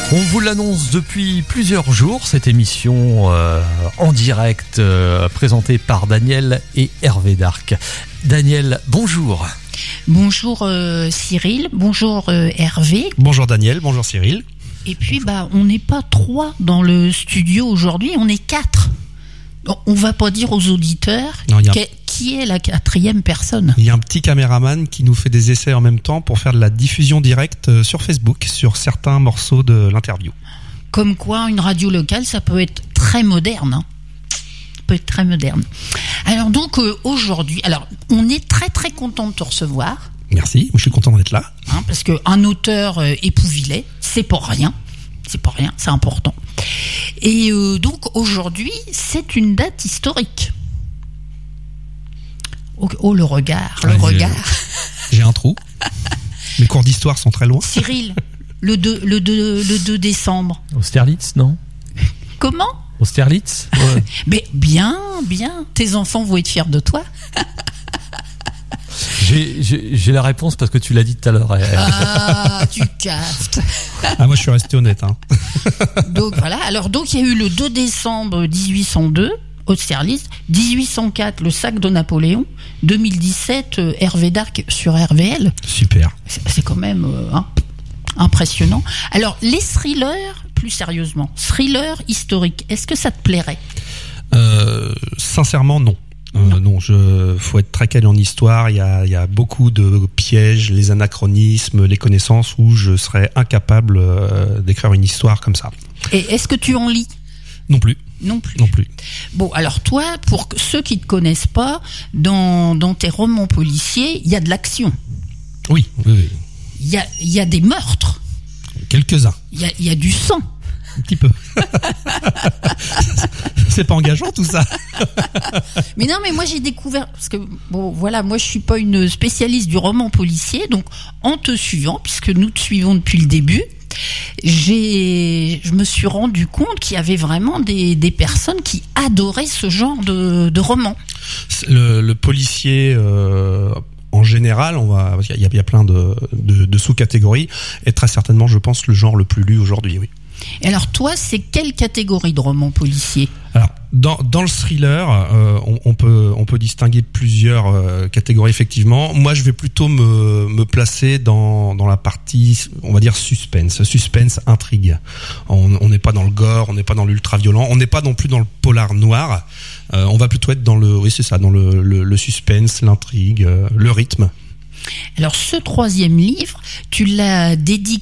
On vous l'annonce depuis plusieurs jours, cette émission en direct présentée par Daniel et Hervé Darc. Daniel, bonjour. Bonjour Cyril, bonjour Hervé. Bonjour Daniel, bonjour Cyril. Et puis on n'est pas 3 dans le studio aujourd'hui, on est 4. On va pas dire aux auditeurs qui est la 4e personne. Il y a un petit caméraman qui nous fait des essais en même temps pour faire de la diffusion directe sur Facebook sur certains morceaux de l'interview. Comme quoi, une radio locale, ça peut être très moderne. Alors donc aujourd'hui, on est très très content de te recevoir. Merci, je suis content d'être là. Parce qu'un auteur épouvilé, c'est pas rien, c'est important. Et donc aujourd'hui, c'est une date historique. Oh le regard. J'ai un trou. Mes cours d'histoire sont très loin. Cyril, le 2 décembre. Austerlitz, non ? Comment ? Austerlitz ? Ouais. Mais bien. Tes enfants vont être fiers de toi. J'ai la réponse parce que tu l'as dit tout à l'heure. Ah, tu castes. Moi je suis resté honnête. Donc voilà. Alors donc il y a eu le 2 décembre 1802, Austerlitz, 1804 le sac de Napoléon, 2017 Hervé Darc sur RVL. Super. C'est quand même impressionnant. Alors les thrillers, plus sérieusement, thrillers historiques, est-ce que ça te plairait ? Sincèrement non. Non, faut être très calé en histoire. Il y a beaucoup de pièges, les anachronismes, les connaissances où je serais incapable d'écrire une histoire comme ça. Et est-ce que tu en lis ? Non plus. Bon, alors toi, pour ceux qui te connaissent pas, dans tes romans policiers, il y a de l'action. Oui. Il y a des meurtres. Quelques-uns. Il y a du sang. Un petit peu. C'est pas engageant tout ça. Mais non, mais moi j'ai découvert, parce que moi je suis pas une spécialiste du roman policier, donc en te suivant, puisque nous te suivons depuis le début, je me suis rendu compte qu'il y avait vraiment des personnes qui adoraient ce genre de roman. Le policier en général, parce qu'il y a plein de sous-catégories, est très certainement, je pense, le genre le plus lu aujourd'hui, oui. Et alors toi, c'est quelle catégorie de roman policier ? Alors dans le thriller, on peut distinguer plusieurs catégories effectivement. Moi, je vais plutôt me placer dans la partie, on va dire suspense, intrigue. On n'est pas dans le gore, on n'est pas dans l'ultra violent, on n'est pas non plus dans le polar noir. On va plutôt être dans le suspense, l'intrigue, le rythme. Alors ce 3e livre, tu l'as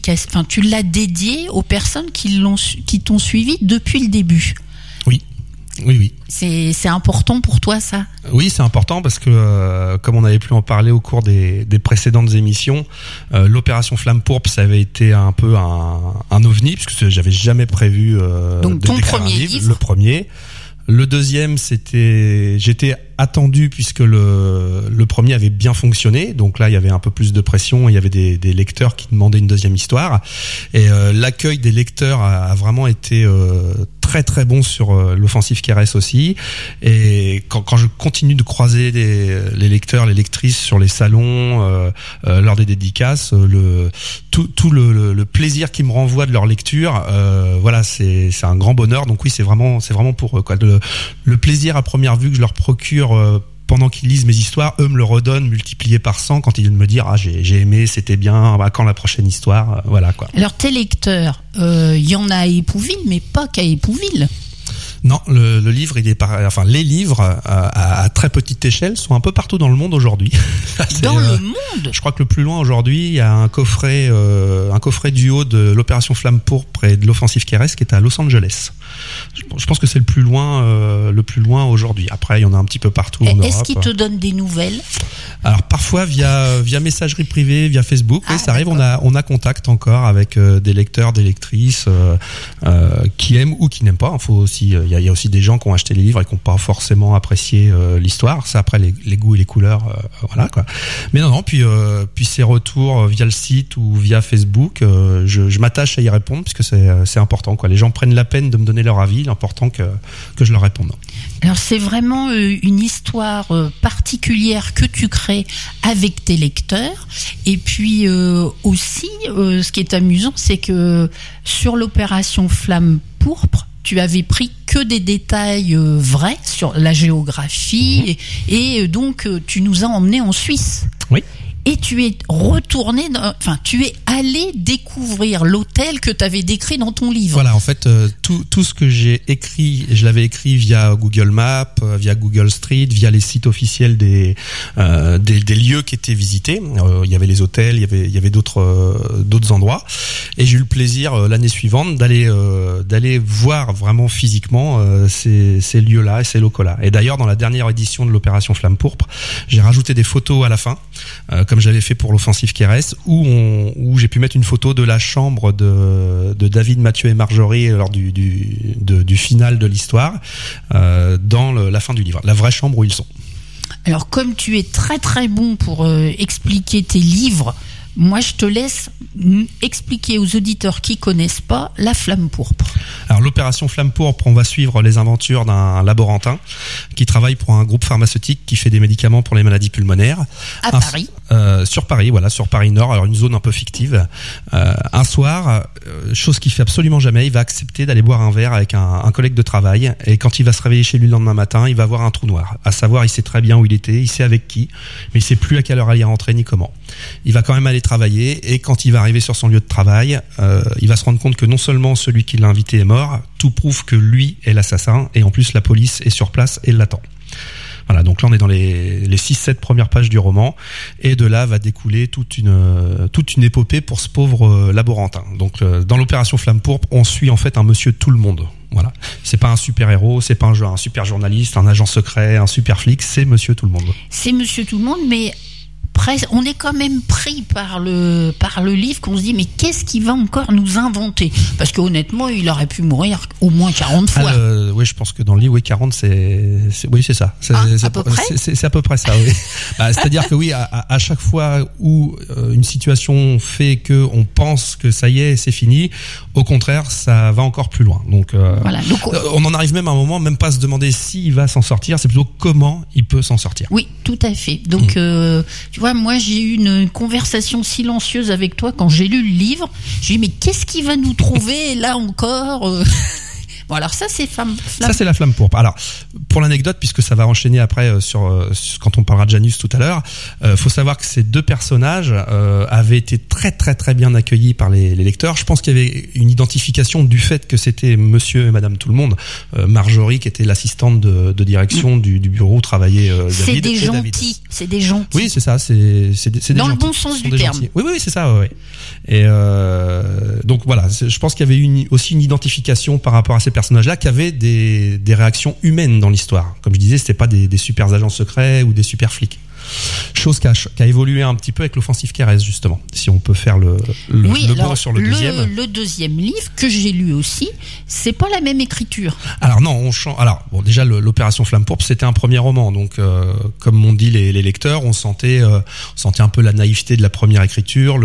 dédié aux personnes qui t'ont suivi depuis le début. Oui. C'est important pour toi, ça ? Oui, c'est important parce que, comme on avait pu en parler au cours des précédentes émissions, l'opération Flamme Pourpre, ça avait été un peu un ovni, puisque j'avais jamais prévu donc ton premier livre. Le premier. Le deuxième, j'étais attendu puisque le premier avait bien fonctionné. Donc là, il y avait un peu plus de pression. Il y avait des lecteurs qui demandaient une deuxième histoire. Et l'accueil des lecteurs a vraiment été très très bon sur l'offensive KRS aussi. Et quand je continue de croiser les lecteurs, les lectrices sur les salons, lors des dédicaces, tout le plaisir qu'ils me renvoient de leur lecture, c'est un grand bonheur. Donc oui, c'est vraiment pour eux, quoi. Le plaisir à première vue que je leur procure pendant qu'ils lisent mes histoires, eux me le redonnent multiplié par 100 quand ils viennent me dire j'ai aimé, c'était bien, quand la prochaine histoire, voilà quoi. Alors tes lecteurs, y en a à Épouville, mais pas qu'à Épouville. Non, le livre, les livres à très petite échelle sont un peu partout dans le monde aujourd'hui. Dans le monde ? Je crois que le plus loin aujourd'hui, il y a un coffret duo de l'opération Flamme Pourpre et de l'offensive KRS qui est à Los Angeles. Je pense que c'est le plus loin aujourd'hui. Après, il y en a un petit peu partout en Europe. Est-ce qu'ils te donnent des nouvelles ? Alors parfois via messagerie privée, via Facebook, ça arrive. D'accord. On a contact encore avec des lecteurs, des lectrices qui aiment ou qui n'aiment pas. Il y a aussi des gens qui ont acheté les livres et qui n'ont pas forcément apprécié l'histoire. Ça, après les goûts et les couleurs, voilà quoi. Mais non, puis ces retours via le site ou via Facebook, je m'attache à y répondre puisque c'est important quoi. Les gens prennent la peine de me donner donner leur avis. L'important que je leur réponde. Alors c'est vraiment une histoire particulière que tu crées avec tes lecteurs. Et puis aussi, ce qui est amusant, c'est que sur l'opération Flamme Pourpre, tu avais pris que des détails vrais sur la géographie et donc tu nous as emmenés en Suisse. Oui. Et tu es retourné, tu es allé découvrir l'hôtel que tu avais décrit dans ton livre. Voilà, en fait, tout ce que j'ai écrit, je l'avais écrit via Google Maps, via Google Street, via les sites officiels des lieux qui étaient visités. Il y avait les hôtels, il y avait d'autres endroits. Et j'ai eu le plaisir l'année suivante d'aller voir vraiment physiquement ces lieux-là et ces locaux-là. Et d'ailleurs, dans la dernière édition de l'opération Flamme Pourpre, j'ai rajouté des photos à la fin, comme j'avais fait pour l'offensive Keres, où j'ai pu mettre une photo de la chambre de David, Mathieu et Marjorie lors du final de l'histoire, dans la fin du livre, la vraie chambre où ils sont. Alors comme tu es très très bon pour expliquer tes livres, moi je te laisse expliquer aux auditeurs qui connaissent pas la Flamme Pourpre. Alors l'opération Flamme Pourpre, on va suivre les aventures d'un laborantin qui travaille pour un groupe pharmaceutique qui fait des médicaments pour les maladies pulmonaires. À Paris. Sur Paris, voilà, sur Paris Nord, alors une zone un peu fictive. Un soir, chose qu'il fait absolument jamais, il va accepter d'aller boire un verre avec un collègue de travail, et quand il va se réveiller chez lui le lendemain matin, il va voir un trou noir. À savoir, il sait très bien où il était, il sait avec qui, mais il sait plus à quelle heure il est rentré ni comment. Il va quand même aller travailler, et quand il va arriver sur son lieu de travail, il va se rendre compte que non seulement celui qui l'a invité est mort, tout prouve que lui est l'assassin, et en plus la police est sur place et l'attend. Voilà, donc là on est dans les 6-7 premières pages du roman, et de là va découler toute une épopée pour ce pauvre laborantin. Donc dans l'opération Flamme Pourpre, on suit en fait un monsieur tout le monde. Voilà, c'est pas un super héros, c'est pas un super journaliste, un agent secret, un super flic, c'est monsieur tout le monde. C'est monsieur tout le monde, mais on est quand même pris par le livre, qu'on se dit mais qu'est-ce qu'il va encore nous inventer, parce que honnêtement il aurait pu mourir au moins 40 fois. Oui, je pense que dans le livre, 40 c'est ça. C'est à peu près. C'est à peu près ça, oui. C'est-à-dire que oui, à chaque fois où une situation fait que on pense que ça y est, c'est fini, au contraire, ça va encore plus loin. Donc, voilà. Donc on en arrive même à un moment, même pas à se demander s'il va s'en sortir, c'est plutôt comment il peut s'en sortir. Oui, tout à fait. Donc tu vois, moi j'ai eu une conversation silencieuse avec toi quand j'ai lu le livre. J'ai dit mais qu'est-ce qu'il va nous trouver là encore Bon, alors ça c'est Flamme. Ça c'est la Flamme Pourpre. Alors pour l'anecdote, puisque ça va enchaîner après sur quand on parlera de Janus tout à l'heure, faut savoir que ces deux personnages avaient été très très très bien accueillis par les lecteurs. Je pense qu'il y avait une identification du fait que c'était Monsieur et Madame tout le monde. Marjorie qui était l'assistante de direction du bureau où travaillait David. C'est des gentils. C'est des gentils. Oui, c'est ça. C'est des dans gentils. Le bon sens du terme. Gentils. Oui, c'est ça. Ouais. Et donc voilà, je pense qu'il y avait aussi une identification par rapport à ces personnages-là qui avaient des réactions humaines dans l'histoire. Comme je disais, c'était pas des super agents secrets ou des super flics. Chose qui a évolué un petit peu avec l'offensive Keres, justement. Si on peut faire le bond sur le deuxième. Le deuxième livre que j'ai lu aussi, c'est pas la même écriture. Alors non, on change. Alors bon, déjà l'opération Flamme Pourpre, c'était un premier roman, donc comme m'ont dit les lecteurs, on sentait un peu la naïveté de la première écriture,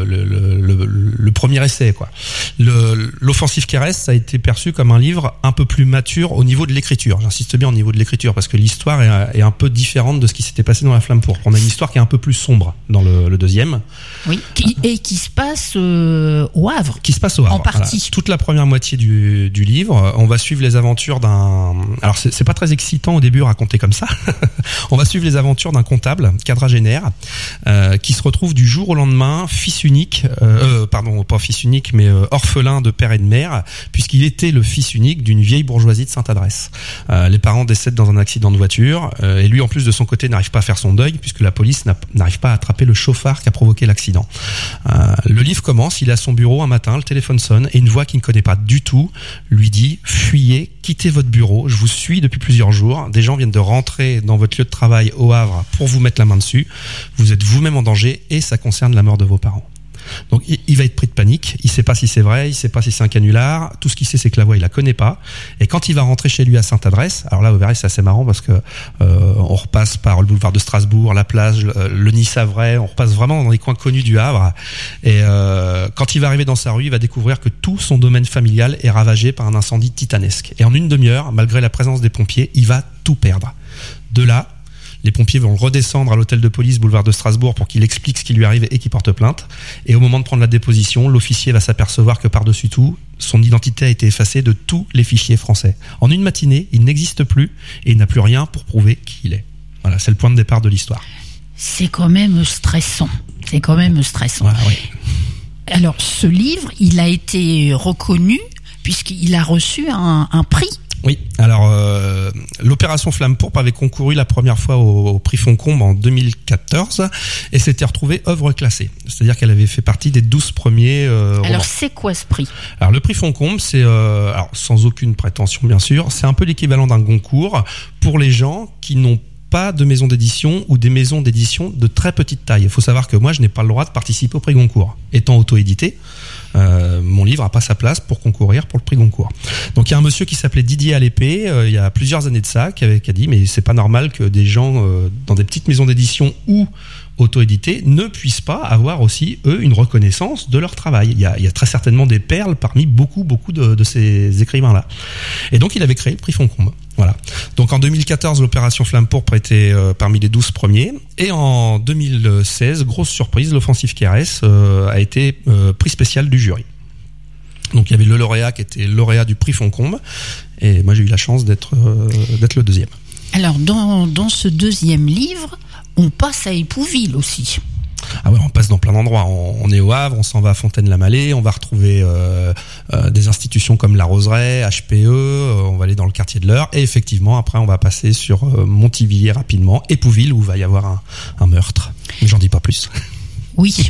le premier essai, quoi. L'offensive Keres, ça a été perçu comme un livre un peu plus mature au niveau de l'écriture. J'insiste bien au niveau de l'écriture parce que l'histoire est un peu différente de ce qui s'était passé dans la Flamme Pourpre. On a une histoire qui est un peu plus sombre dans le deuxième. Oui, qui se passe au Havre. Qui se passe au Havre. En partie. Voilà. Toute la première moitié du livre, on va suivre les aventures d'un... Alors c'est pas très excitant au début raconté comme ça. On va suivre les aventures d'un comptable, quadragénaire, qui se retrouve du jour au lendemain fils unique, pas fils unique, mais orphelin de père et de mère, puisqu'il était le fils unique d'une vieille bourgeoisie de Sainte-Adresse. Les parents décèdent dans un accident de voiture, et lui en plus de son côté n'arrive pas à faire son deuil puisque la police n'arrive pas à attraper le chauffard qui a provoqué l'accident. Le livre commence, il est à son bureau un matin, le téléphone sonne et une voix qu'il ne connaît pas du tout lui dit « Fuyez, quittez votre bureau, je vous suis depuis plusieurs jours, des gens viennent de rentrer dans votre lieu de travail au Havre pour vous mettre la main dessus, vous êtes vous-même en danger et ça concerne la mort de vos parents. » Donc il va être pris de panique, il sait pas si c'est vrai, il sait pas si c'est un canular, tout ce qu'il sait c'est que la voix il la connaît pas, et quand il va rentrer chez lui à Sainte-Adresse, alors là vous verrez c'est assez marrant parce que on repasse par le boulevard de Strasbourg, la plage, le Nid-Savray, on repasse vraiment dans les coins connus du Havre, et quand il va arriver dans sa rue, il va découvrir que tout son domaine familial est ravagé par un incendie titanesque, et en une demi-heure, malgré la présence des pompiers, il va tout perdre. De là, les pompiers vont le redescendre à l'hôtel de police boulevard de Strasbourg pour qu'il explique ce qui lui arrive et qu'il porte plainte. Et au moment de prendre la déposition, l'officier va s'apercevoir que par-dessus tout, son identité a été effacée de tous les fichiers français. En une matinée, il n'existe plus et il n'a plus rien pour prouver qui il est. Voilà, c'est le point de départ de l'histoire. C'est quand même stressant. Voilà, oui. Alors, ce livre, il a été reconnu puisqu'il a reçu un prix. Oui, alors l'opération Flamme Pourpre avait concouru la première fois au prix Foncombe en 2014 et s'était retrouvée œuvre classée. C'est-à-dire qu'elle avait fait partie des 12 premiers romans. Alors c'est quoi ce prix ? Alors le prix Foncombe, c'est alors sans aucune prétention bien sûr, c'est un peu l'équivalent d'un Goncourt pour les gens qui n'ont pas de maison d'édition ou des maisons d'édition de très petite taille. Il faut savoir que moi je n'ai pas le droit de participer au prix Goncourt. Étant auto-édité, mon livre n'a pas sa place pour concourir pour le prix Goncourt. Donc il y a un monsieur qui s'appelait Didier Alépée, il y a plusieurs années de ça, qui a dit mais c'est pas normal que des gens dans des petites maisons d'édition ou auto-édités ne puissent pas avoir aussi eux une reconnaissance de leur travail. Il y a très certainement des perles parmi beaucoup de ces écrivains-là. Et donc il avait créé le prix Foncombe. Voilà. Donc en 2014, l'opération Flamme Pourpre était parmi les 12 premiers. Et en 2016, grosse surprise, l'Offensive KRS a été prix spécial du jury. Donc il y avait le lauréat qui était lauréat du prix Foncombe. Et moi j'ai eu la chance d'être le deuxième. Alors dans ce deuxième livre, on passe à Épouville aussi. Ah ouais, on passe dans plein d'endroits. On est au Havre, on s'en va à Fontaine-la-Mallée, on va retrouver des institutions comme la Roseraie, HPE, on va aller dans le quartier de l'Eure, et effectivement après on va passer sur Montivilliers rapidement, Épouville où va y avoir un meurtre. Mais j'en dis pas plus. Oui.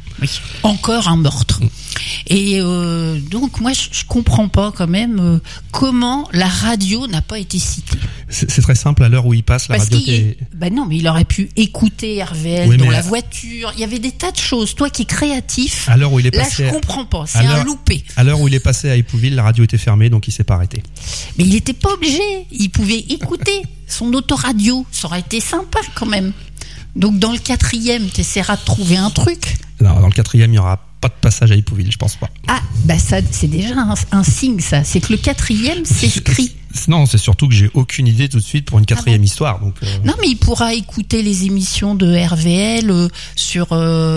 Encore un meurtre. Et donc moi je comprends pas quand même comment la radio n'a pas été citée. C'est très simple, à l'heure où il passe la radio. Non, mais il aurait pu écouter RVL dans la voiture. Il y avait des tas de choses. Toi qui es créatif, à l'heure où il est passé, là je comprends pas. C'est un loupé. À l'heure où il est passé à Épouville, la radio était fermée, donc il s'est pas arrêté. Mais il n'était pas obligé. Il pouvait écouter son autoradio. Ça aurait été sympa quand même. Donc dans le 4e, tu essaieras de trouver un truc. Non, dans le 4e, il n'y aura pas de passage à Épouville, je pense pas. Ah, bah ça, c'est déjà un signe, ça. C'est que le 4e, c'est écrit. Non, c'est surtout que j'ai aucune idée tout de suite pour une 4e histoire. Donc Non, mais il pourra écouter les émissions de RVL sur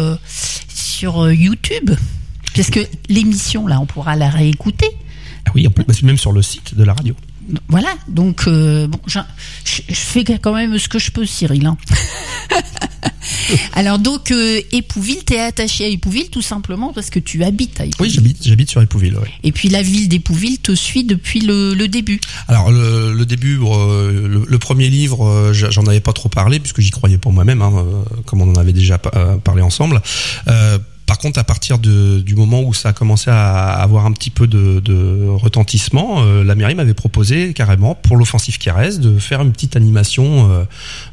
YouTube. Parce que l'émission, là, on pourra la réécouter. Ah oui, même sur le site de la radio. Voilà, donc je fais quand même ce que je peux, Cyril. Hein. Alors donc Épouville, t'es attaché à Épouville tout simplement parce que tu habites à Épouville. Oui, j'habite sur Épouville. Oui. Et puis la ville d'Épouville te suit depuis le début. Alors le début, le premier livre, j'en avais pas trop parlé puisque j'y croyais pour moi-même, comme on en avait déjà parlé ensemble. Par contre, à partir du moment où ça a commencé à avoir un petit peu de retentissement, la mairie m'avait proposé carrément pour l'Offensive KRS de faire une petite animation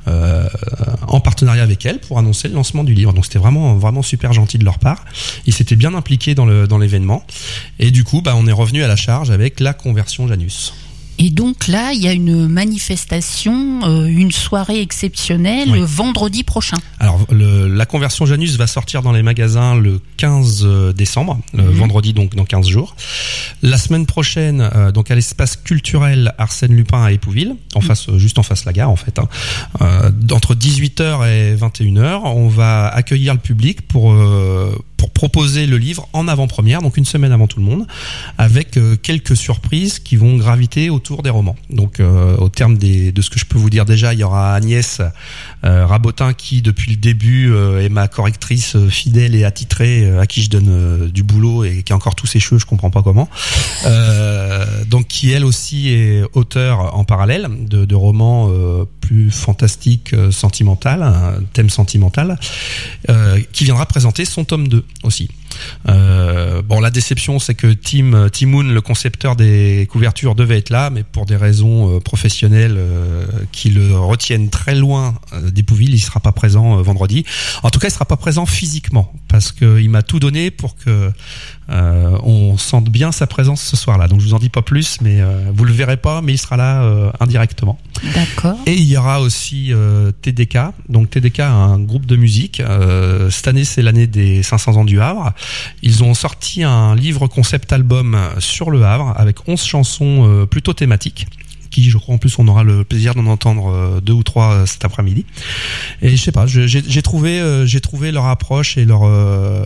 en partenariat avec elle pour annoncer le lancement du livre. Donc c'était vraiment super gentil de leur part. Ils s'étaient bien impliqués dans l'événement. Et du coup, on est revenu à la charge avec la conversion Janus. Et donc là, il y a une manifestation, une soirée exceptionnelle vendredi prochain. Alors, la conversion Janus va sortir dans les magasins le 15 décembre, vendredi donc dans 15 jours. La semaine prochaine, donc à l'espace culturel Arsène Lupin à Épouville, juste en face la gare en fait. Entre 18h et 21h, on va accueillir le public pour proposer le livre en avant-première, donc une semaine avant tout le monde, avec quelques surprises qui vont graviter autour des romans. Donc au terme de ce que je peux vous dire déjà, il y aura Agnès Rabotin qui depuis le début est ma correctrice fidèle et attitrée, à qui je donne du boulot et qui a encore tous ses cheveux, je comprends pas comment. Donc qui elle aussi est auteur en parallèle de romans plus fantastiques, thème sentimental, qui viendra présenter son tome 2 aussi. Bon, la déception, c'est que Tim Moon, le concepteur des couvertures, devait être là, mais pour des raisons professionnelles qui le retiennent très loin d'Épouville, il sera pas présent vendredi. En tout cas, il sera pas présent physiquement, parce que il m'a tout donné pour que on sente bien sa présence ce soir-là. Donc je vous en dis pas plus, mais vous le verrez pas, mais il sera là indirectement. D'accord. Et il y aura aussi TDK. Donc TDK, un groupe de musique. Cette année, c'est l'année des 500 ans du Havre. Ils ont sorti un livre concept album sur le Havre avec 11 chansons plutôt thématiques, qui, je crois, en plus, on aura le plaisir d'en entendre 2 ou 3 cet après-midi. Et je sais pas, j'ai trouvé leur approche et leur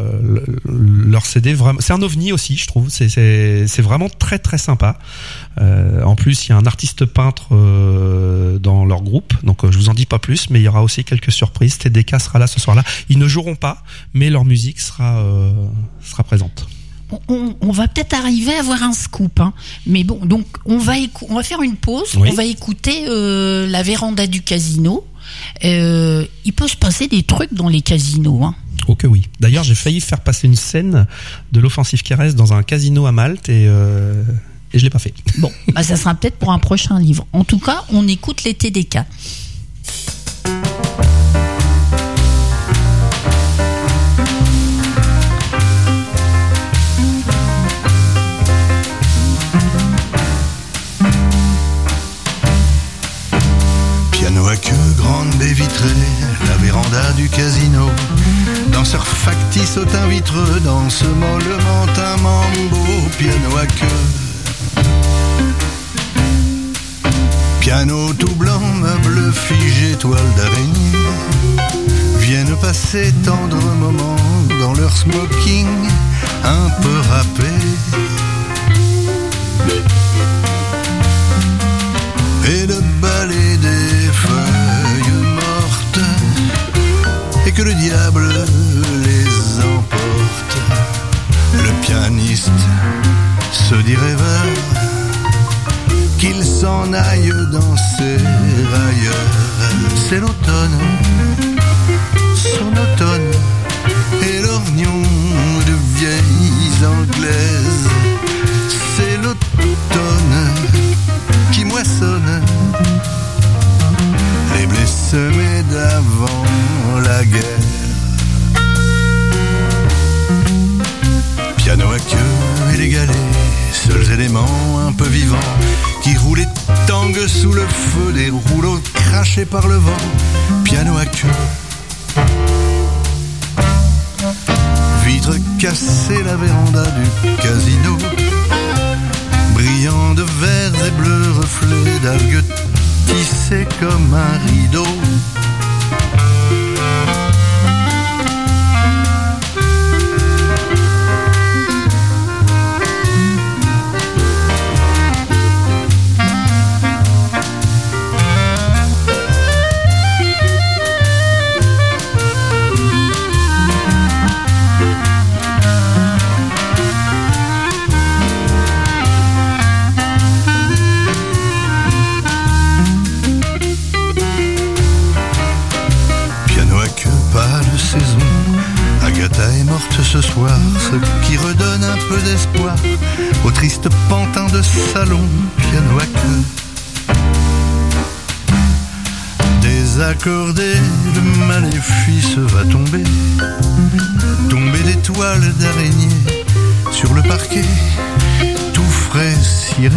CD vraiment. C'est un ovni aussi, je trouve. C'est vraiment très très sympa. En plus, il y a un artiste peintre dans leur groupe, donc je vous en dis pas plus, mais il y aura aussi quelques surprises. TDK sera là ce soir-là. Ils ne joueront pas, mais leur musique sera présente. On va peut-être arriver à avoir un scoop, hein. Mais bon, donc on va faire une pause. Oui. On va écouter la véranda du casino. Il peut se passer des trucs dans les casinos, hein. Oh que oui. D'ailleurs, j'ai failli faire passer une scène de l'Offensive Caresse dans un casino à Malte et je l'ai pas fait. Bon, bah ça sera peut-être pour un prochain livre. En tout cas, on écoute les TDK. Piano à queue, grande baie vitrée, la véranda du casino. Danseur factice au teint vitreux, danse mollement un mambo. Piano à queue. Piano tout blanc, meuble figé, toile d'araignée. Viennent passer tendres moments dans leur smoking, un peu râpé. Et le balai des feuilles mortes, et que le diable les emporte. Le pianiste se dit rêveur, qu'il s'en aille danser ailleurs. C'est l'automne, son automne, et l'orgnon de vieilles anglaises. C'est l'automne qui moissonne les blés semés d'avant la guerre. Piano à queue et les galets, seuls éléments un peu vivants, qui roulent et tanguent sous le feu des rouleaux crachés par le vent. Piano à queue, vitre cassée, la véranda du casino, brillant de verts et bleus reflets d'algues tissées comme un rideau. Agatha est morte ce soir, ce qui redonne un peu d'espoir au triste pantin de salon. Piano à queue, désaccordé, le maléfice va tomber des toiles d'araignée sur le parquet, tout frais ciré.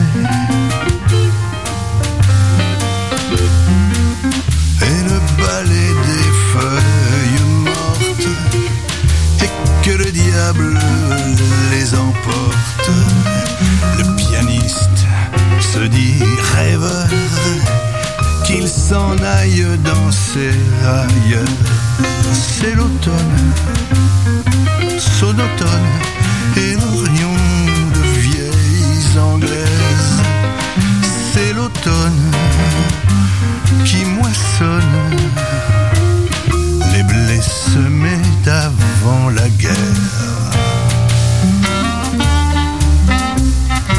Et le balai des feuilles mortes, et que le diable les emporte. Le pianiste se dit rêveur, qu'il s'en aille danser ailleurs. C'est l'automne, son automne, et l'orgnon de vieilles anglaises. C'est l'automne qui moissonne les blés semés d'avant la guerre.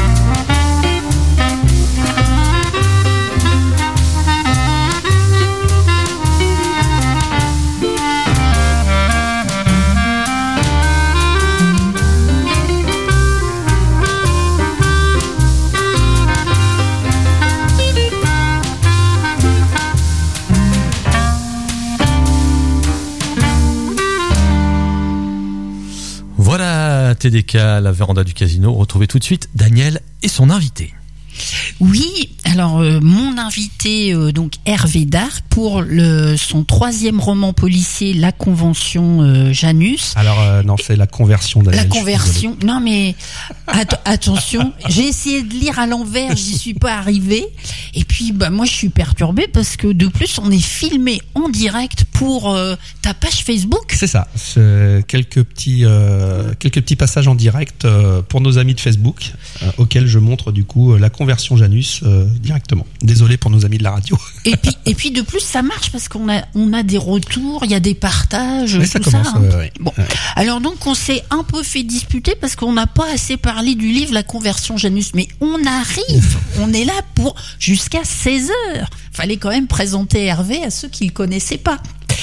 TDK, la véranda du casino. Retrouvez tout de suite Daniel et son invité. Oui, alors mon invité, donc Hervé Darc, pour son 3e roman policier, La Convention Janus. Alors non, c'est La Conversion, Daniel. La Conversion, non mais attention, j'ai essayé de lire à l'envers, j'y suis pas arrivée. Et puis moi je suis perturbée parce que de plus on est filmé en direct pour ta page Facebook. C'est ça, c'est quelques petits passages en direct pour nos amis de Facebook auxquels je montre du coup La Conversion Janus directement. Désolé pour nos amis de la radio. Et puis de plus ça marche parce qu'on a des retours, il y a des partages, oui, tout ça. Ouais. Bon, alors donc on s'est un peu fait disputer parce qu'on n'a pas assez parlé du livre La Conversion Janus, mais on arrive, on est là pour jusqu'à 16h. Fallait quand même présenter Hervé à ceux qui le connaissaient pas.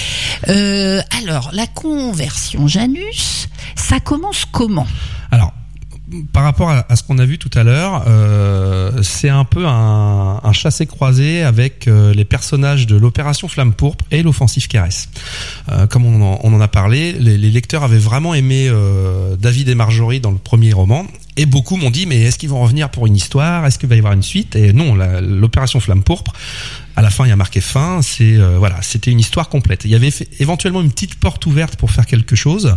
Alors La Conversion Janus, ça commence comment ? Alors, par rapport à ce qu'on a vu tout à l'heure, c'est un peu un chassé-croisé avec les personnages de l'Opération Flamme Pourpre et l'Offensive Caresse. Comme on en a parlé, les lecteurs avaient vraiment aimé David et Marjorie dans le premier roman. Et beaucoup m'ont dit, mais est-ce qu'ils vont revenir pour une histoire ? Est-ce qu'il va y avoir une suite ? Et non, l'Opération Flamme Pourpre, à la fin, il y a marqué fin. C'était une histoire complète. Il y avait éventuellement une petite porte ouverte pour faire quelque chose.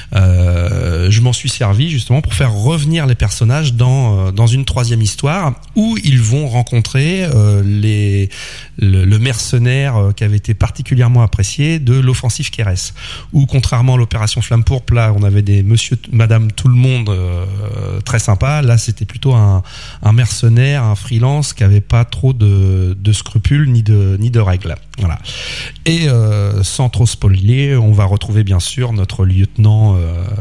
Je m'en suis servi justement pour faire revenir les personnages dans une 3e histoire où ils vont rencontrer le mercenaire qui avait été particulièrement apprécié de l'Offensive Caresse. Où contrairement à l'Opération Flamme Pourpre, là, on avait des monsieur, madame, tout le monde très sympa. Là, c'était plutôt un mercenaire, un freelance qui avait pas trop de scrupules ni de règles. Voilà. Et sans trop spoiler, on va retrouver bien sûr notre lieutenant,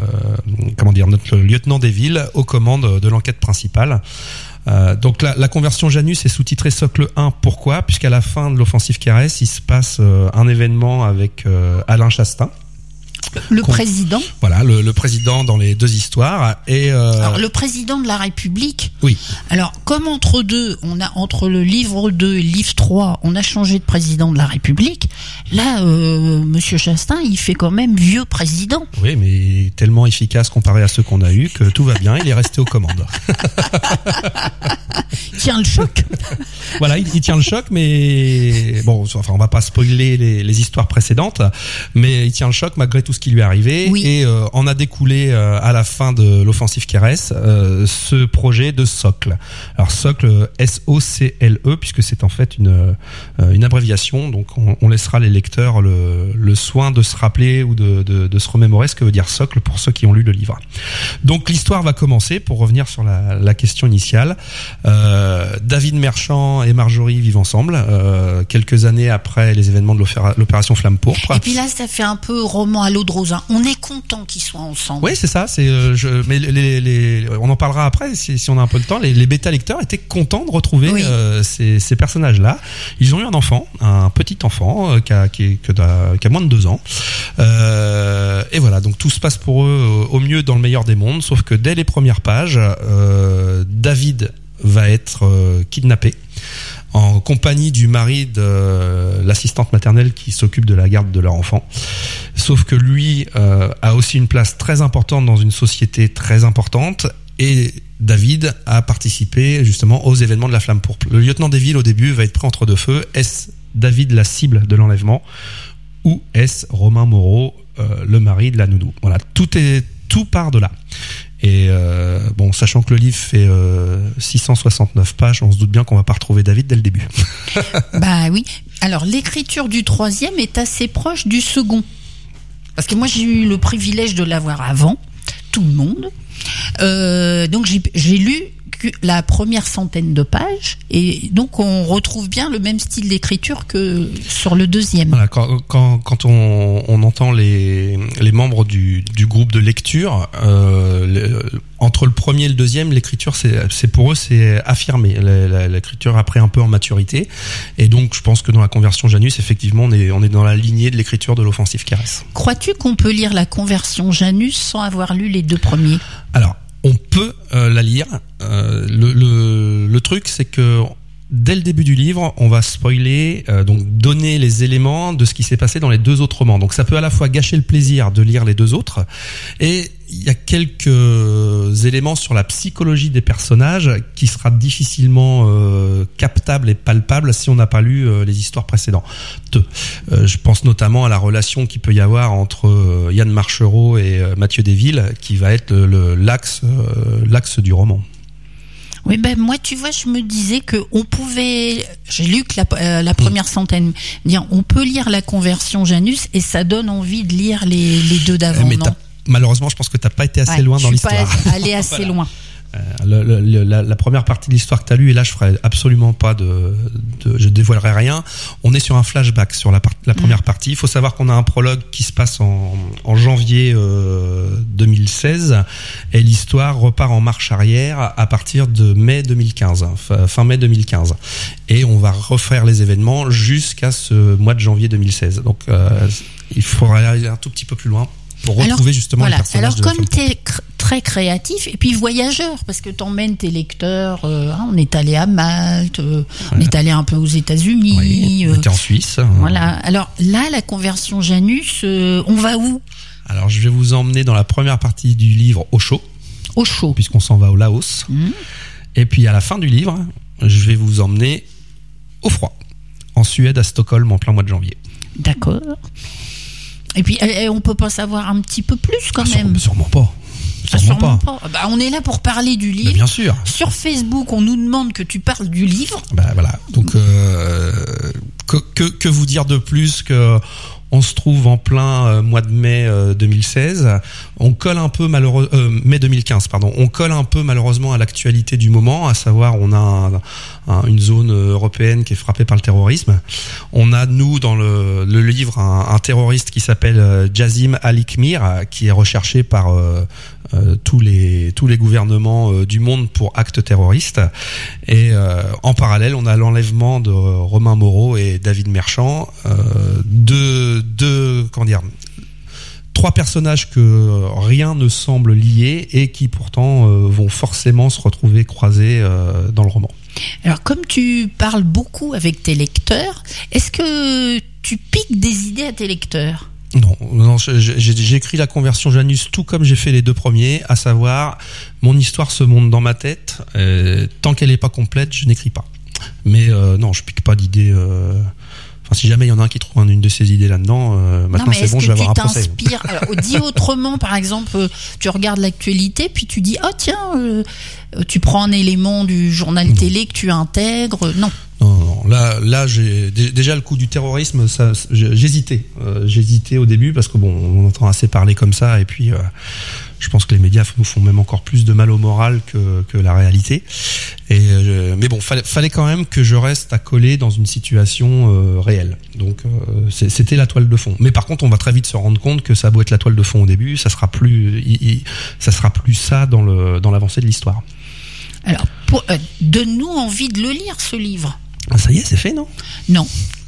notre lieutenant des villes aux commandes de l'enquête principale. Donc la Conversion Janus est sous-titrée Socle 1. Pourquoi ? Puisqu'à la fin de l'Offensive Caresse, il se passe un événement avec Alain Chastain. Le président. Voilà, le président dans les 2 histoires. Alors, le président de la République. Oui. Alors, comme entre le livre 2 et le livre 3, on a changé de président de la République. Là, Monsieur Chastain, il fait quand même vieux président. Oui, mais tellement efficace comparé à ceux qu'on a eu que tout va bien, il est resté aux commandes. Il tient le choc. Voilà, il tient le choc, mais bon, enfin, on va pas spoiler les histoires précédentes, mais il tient le choc malgré tout ce qui lui est arrivé. Oui. Et en a découlé à la fin de l'Offensive Caresse ce projet de Socle. Alors Socle, S-O-C-L-E, puisque c'est en fait une abréviation, donc on laissera les lecteurs le soin de se rappeler ou de se remémorer ce que veut dire Socle pour ceux qui ont lu le livre. Donc l'histoire va commencer, pour revenir sur la question initiale. David Merchant et Marjorie vivent ensemble quelques années après les événements de l'Opération Flamme Pourpre. Et puis là, ça fait un peu roman à l'eau de rose. On est content qu'ils soient ensemble. Oui, c'est ça. Mais on en parlera après si on a un peu de temps. Les bêta lecteurs étaient contents de retrouver ces personnages-là. Ils ont eu un enfant, un petit enfant qui a moins de 2 ans. Et voilà, donc tout se passe pour eux au mieux dans le meilleur des mondes. Sauf que dès les premières pages, David va être kidnappé en compagnie du mari de l'assistante maternelle qui s'occupe de la garde de leur enfant. Sauf que lui a aussi une place très importante dans une société très importante, et David a participé justement aux événements de la Flamme Pourpre. Le lieutenant des villes au début va être pris entre 2 feux. Est-ce David la cible de l'enlèvement, ou est-ce Romain Moreau le mari de la nounou? Voilà, tout part de là. Et sachant que le livre fait 669 pages, on se doute bien qu'on va pas retrouver David dès le début. Bah oui. Alors l'écriture du 3e est assez proche du second, parce que moi j'ai eu le privilège de l'avoir avant tout le monde. Donc j'ai lu la première centaine de pages, et donc on retrouve bien le même style d'écriture que sur le 2e. Voilà, quand on entend les membres du groupe de lecture, entre le premier et le 2e, l'écriture c'est pour eux c'est affirmé. L'écriture après un peu en maturité, et donc je pense que dans la Conversion Janus, effectivement, on est dans la lignée de l'écriture de l'Offensive Caresse. Crois-tu qu'on peut lire la Conversion Janus sans avoir lu les 2 premiers? Alors, on peut la lire. Le truc, c'est que dès le début du livre, on va spoiler, donc donner les éléments de ce qui s'est passé dans les 2 autres romans. Donc ça peut à la fois gâcher le plaisir de lire les 2 autres, et il y a quelques éléments sur la psychologie des personnages qui sera difficilement captable et palpable si on n'a pas lu les histoires précédentes. Je pense notamment à la relation qu'il peut y avoir entre Yann Marchereau et Mathieu Desvilles, qui va être l'axe du roman. Oui, ben moi, tu vois, je me disais que on pouvait. J'ai lu que la première centaine, dire on peut lire la Conversion Janus et ça donne envie de lire les 2 d'avant. Mais non malheureusement, je pense que t'as pas été assez loin dans l'histoire. Je suis pas allé assez loin. La première partie de l'histoire que tu as lue, et là je ferai absolument pas je dévoilerai rien. On est sur un flashback sur la première partie. Il faut savoir qu'on a un prologue qui se passe en janvier 2016 et l'histoire repart en marche arrière à partir de mai 2015, fin mai 2015. Et on va refaire les événements jusqu'à ce mois de janvier 2016. Donc il faudra aller un tout petit peu plus loin pour retrouver justement les personnages. Alors comme tu es très créatif et puis voyageur, parce que t'emmènes tes lecteurs, on est allé à Malte, on est allé un peu aux États-Unis, on était en Suisse. Voilà. Alors là, la Conversion Janus, on va où? Alors je vais vous emmener dans la première partie du livre au chaud. Au chaud. Puisqu'on s'en va au Laos. Et puis à la fin du livre, je vais vous emmener au froid, en Suède, à Stockholm, en plein mois de janvier. D'accord. Et puis, on peut pas savoir un petit peu plus quand même. Sûrement pas. Sûrement pas. Bah, on est là pour parler du livre. Mais bien sûr. Sur Facebook, on nous demande que tu parles du livre. Bah voilà. Donc, que vous dire de plus que on se trouve en plein mois de mai 2016. On colle un peu mai 2015, pardon. On colle un peu malheureusement à l'actualité du moment, à savoir on a une zone européenne qui est frappée par le terrorisme. On a nous dans le livre un terroriste qui s'appelle Jazim Al-Ikhmir, qui est recherché par tous les gouvernements du monde pour actes terroristes. Et en parallèle, on a l'enlèvement de Romain Moreau et David Merchant, trois personnages que rien ne semble lier et qui pourtant vont forcément se retrouver croisés dans le roman. Alors, comme tu parles beaucoup avec tes lecteurs, est-ce que tu piques des idées à tes lecteurs ? Non, j'ai écrit la Conversion Janus tout comme j'ai fait les 2 premiers, à savoir mon histoire se monte dans ma tête, tant qu'elle n'est pas complète, je n'écris pas. Mais non, je pique pas d'idées. Si jamais il y en a un qui trouve une de ces idées là-dedans, maintenant c'est bon, je vais avoir un procès. Alors, dit autrement, par exemple, tu regardes l'actualité, puis tu dis, oh tiens, tu prends un élément du journal télé que tu intègres. Non. Non, là, j'ai déjà le coup du terrorisme, j'hésitais. J'hésitais au début parce que bon, on entend assez parler comme ça, et puis je pense que les médias nous font même encore plus de mal au moral que la réalité. Mais bon, fallait quand même que je reste accolé dans une situation réelle. Donc c'était la toile de fond. Mais par contre, on va très vite se rendre compte que ça a beau être la toile de fond au début, ça sera plus ça dans l'avancée de l'histoire. Alors, donne-nous envie de le lire, ce livre. Ah, ça y est, c'est fait, non ? Non.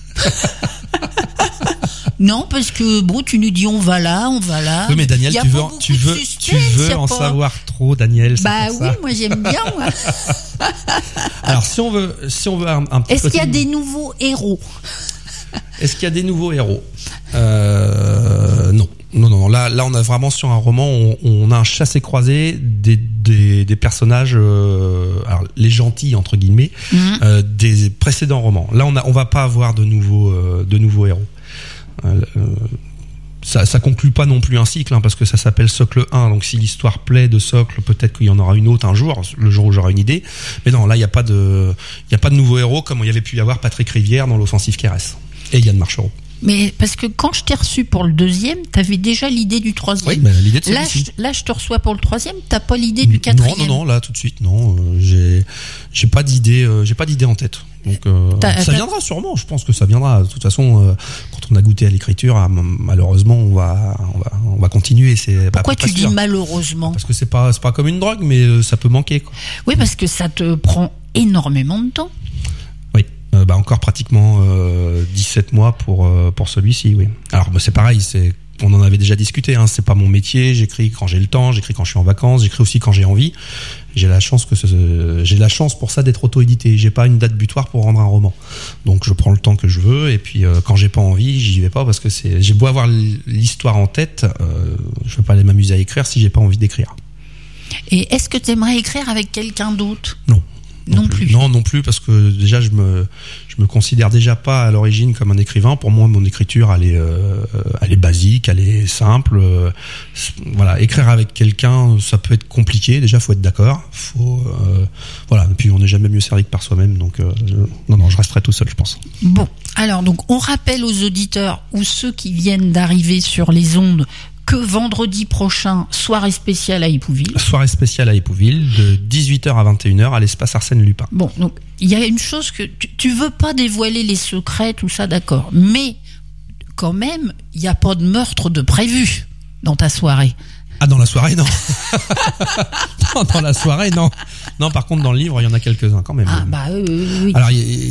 Non, parce que bon, tu nous dis on va là. Oui, mais Daniel, tu veux en savoir trop, Daniel. Bah oui, moi j'aime bien. Moi. Alors, si on veut un petit. Est-ce qu'il y a des nouveaux héros ? Est-ce qu'il y a des nouveaux héros ? Non. Non. Là, on a vraiment sur un roman, on a un chassé-croisé des personnages, alors les gentils entre guillemets, des précédents romans. Là, on va pas avoir de nouveaux héros. Ça conclut pas non plus un cycle, parce que ça s'appelle Socle 1. Donc, si l'histoire plaît de Socle, peut-être qu'il y en aura une autre un jour, le jour où j'aurai une idée. Mais non, là, il y a pas de nouveaux héros comme il y avait pu y avoir Patrick Rivière dans l'Offensive Keres et Yann Marchereau. Mais parce que quand je t'ai reçu pour le 2e, t'avais déjà l'idée du 3e. Oui, l'idée de celui-ci. Là, je te reçois pour le 3e, t'as pas l'idée du 4e. Non, là tout de suite, non. J'ai pas d'idée en tête. Donc ça viendra sûrement. Je pense que ça viendra. De toute façon, quand on a goûté à l'écriture, malheureusement, on va continuer. Pourquoi tu dis malheureusement ? Parce que c'est pas comme une drogue, mais ça peut manquer, quoi. Oui, parce que ça te prend énormément de temps. Encore pratiquement 17 mois pour celui-ci, oui. Alors c'est pareil, c'est on en avait déjà discuté, hein, c'est pas mon métier, j'écris quand j'ai le temps, j'écris quand je suis en vacances, j'écris aussi quand j'ai envie. J'ai la chance pour ça d'être auto-édité. J'ai pas une date butoir pour rendre un roman. Donc je prends le temps que je veux et puis quand j'ai pas envie, j'y vais pas parce que j'ai beau avoir l'histoire en tête, je vais pas aller m'amuser à écrire si j'ai pas envie d'écrire. Et est-ce que tu aimerais écrire avec quelqu'un d'autre ? Non plus. Non plus, parce que déjà je me considère déjà pas à l'origine comme un écrivain. Pour moi, mon écriture elle est basique, elle est simple. Voilà, écrire avec quelqu'un, ça peut être compliqué. Déjà, faut être d'accord. Voilà. Et puis on n'est jamais mieux servi que par soi-même. Donc non, je resterai tout seul, je pense. Bon, alors donc on rappelle aux auditeurs ou ceux qui viennent d'arriver sur les ondes que vendredi prochain, soirée spéciale à Épouville. Soirée spéciale à Épouville, de 18h à 21h à l'espace Arsène Lupin. Bon, donc il y a une chose que tu veux pas dévoiler les secrets, tout ça, d'accord. Mais quand même, il n'y a pas de meurtre de prévu dans ta soirée. Ah, dans la soirée, non. Non, dans la soirée, non. Non, par contre, dans le livre, il y en a quelques-uns quand même. Ah, bah oui. Alors,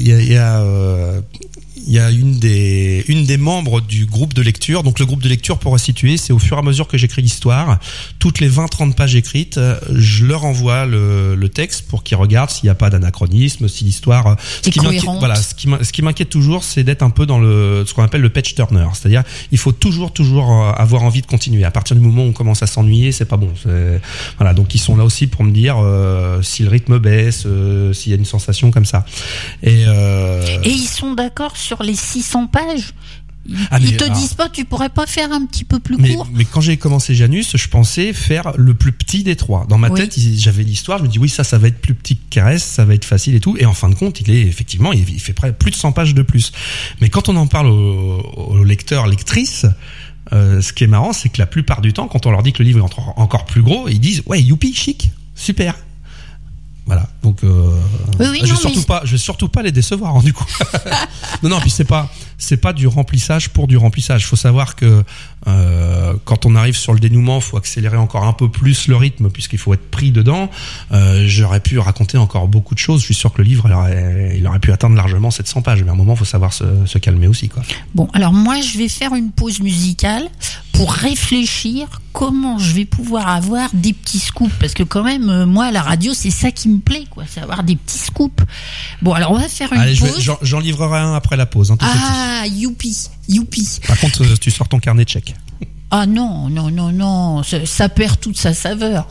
il y a une des membres du groupe de lecture. Donc le groupe de lecture, pour resituer, c'est au fur et à mesure que j'écris l'histoire, toutes les 20-30 pages écrites, je leur envoie le texte pour qu'ils regardent s'il n'y a pas d'anachronisme, si l'histoire est cohérente. Voilà, ce qui m'inquiète toujours, c'est d'être un peu dans ce qu'on appelle le page turner, c'est-à-dire il faut toujours avoir envie de continuer. À partir du moment où on commence à s'ennuyer, c'est pas bon. Voilà, donc ils sont là aussi pour me dire si le rythme baisse, s'il y a une sensation comme ça. Et ils sont d'accord sur les 600 pages. Disent pas, tu pourrais pas faire un petit peu plus court? Mais quand j'ai commencé Janus, je pensais faire le plus petit des trois. Dans ma tête, j'avais l'histoire, je me dis oui, ça va être plus petit que Caresse, ça va être facile et tout. Et en fin de compte, il fait près plus de 100 pages de plus. Mais quand on en parle aux lecteurs, lectrices, ce qui est marrant, c'est que la plupart du temps, quand on leur dit que le livre est encore plus gros, ils disent ouais, youpi, chic, super. Voilà, donc je vais surtout pas les décevoir, hein, du coup. non, puis c'est pas du remplissage pour du remplissage. Faut savoir que quand on arrive sur le dénouement, faut accélérer encore un peu plus le rythme puisqu'il faut être pris dedans. J'aurais pu raconter encore beaucoup de choses. Je suis sûr que le livre il aurait pu atteindre largement 700 pages, mais à un moment, faut savoir se calmer aussi, quoi. Bon, alors moi, je vais faire une pause musicale pour réfléchir comment je vais pouvoir avoir des petits scoops, parce que quand même, moi, à la radio, c'est ça qui me plaît, quoi, c'est avoir des petits scoops. Bon, alors on va faire une pause. J'en livrerai un après la pause. Hein, ah, youpi. Par contre, tu sors ton carnet de chèques. Ah non, ça perd toute sa saveur.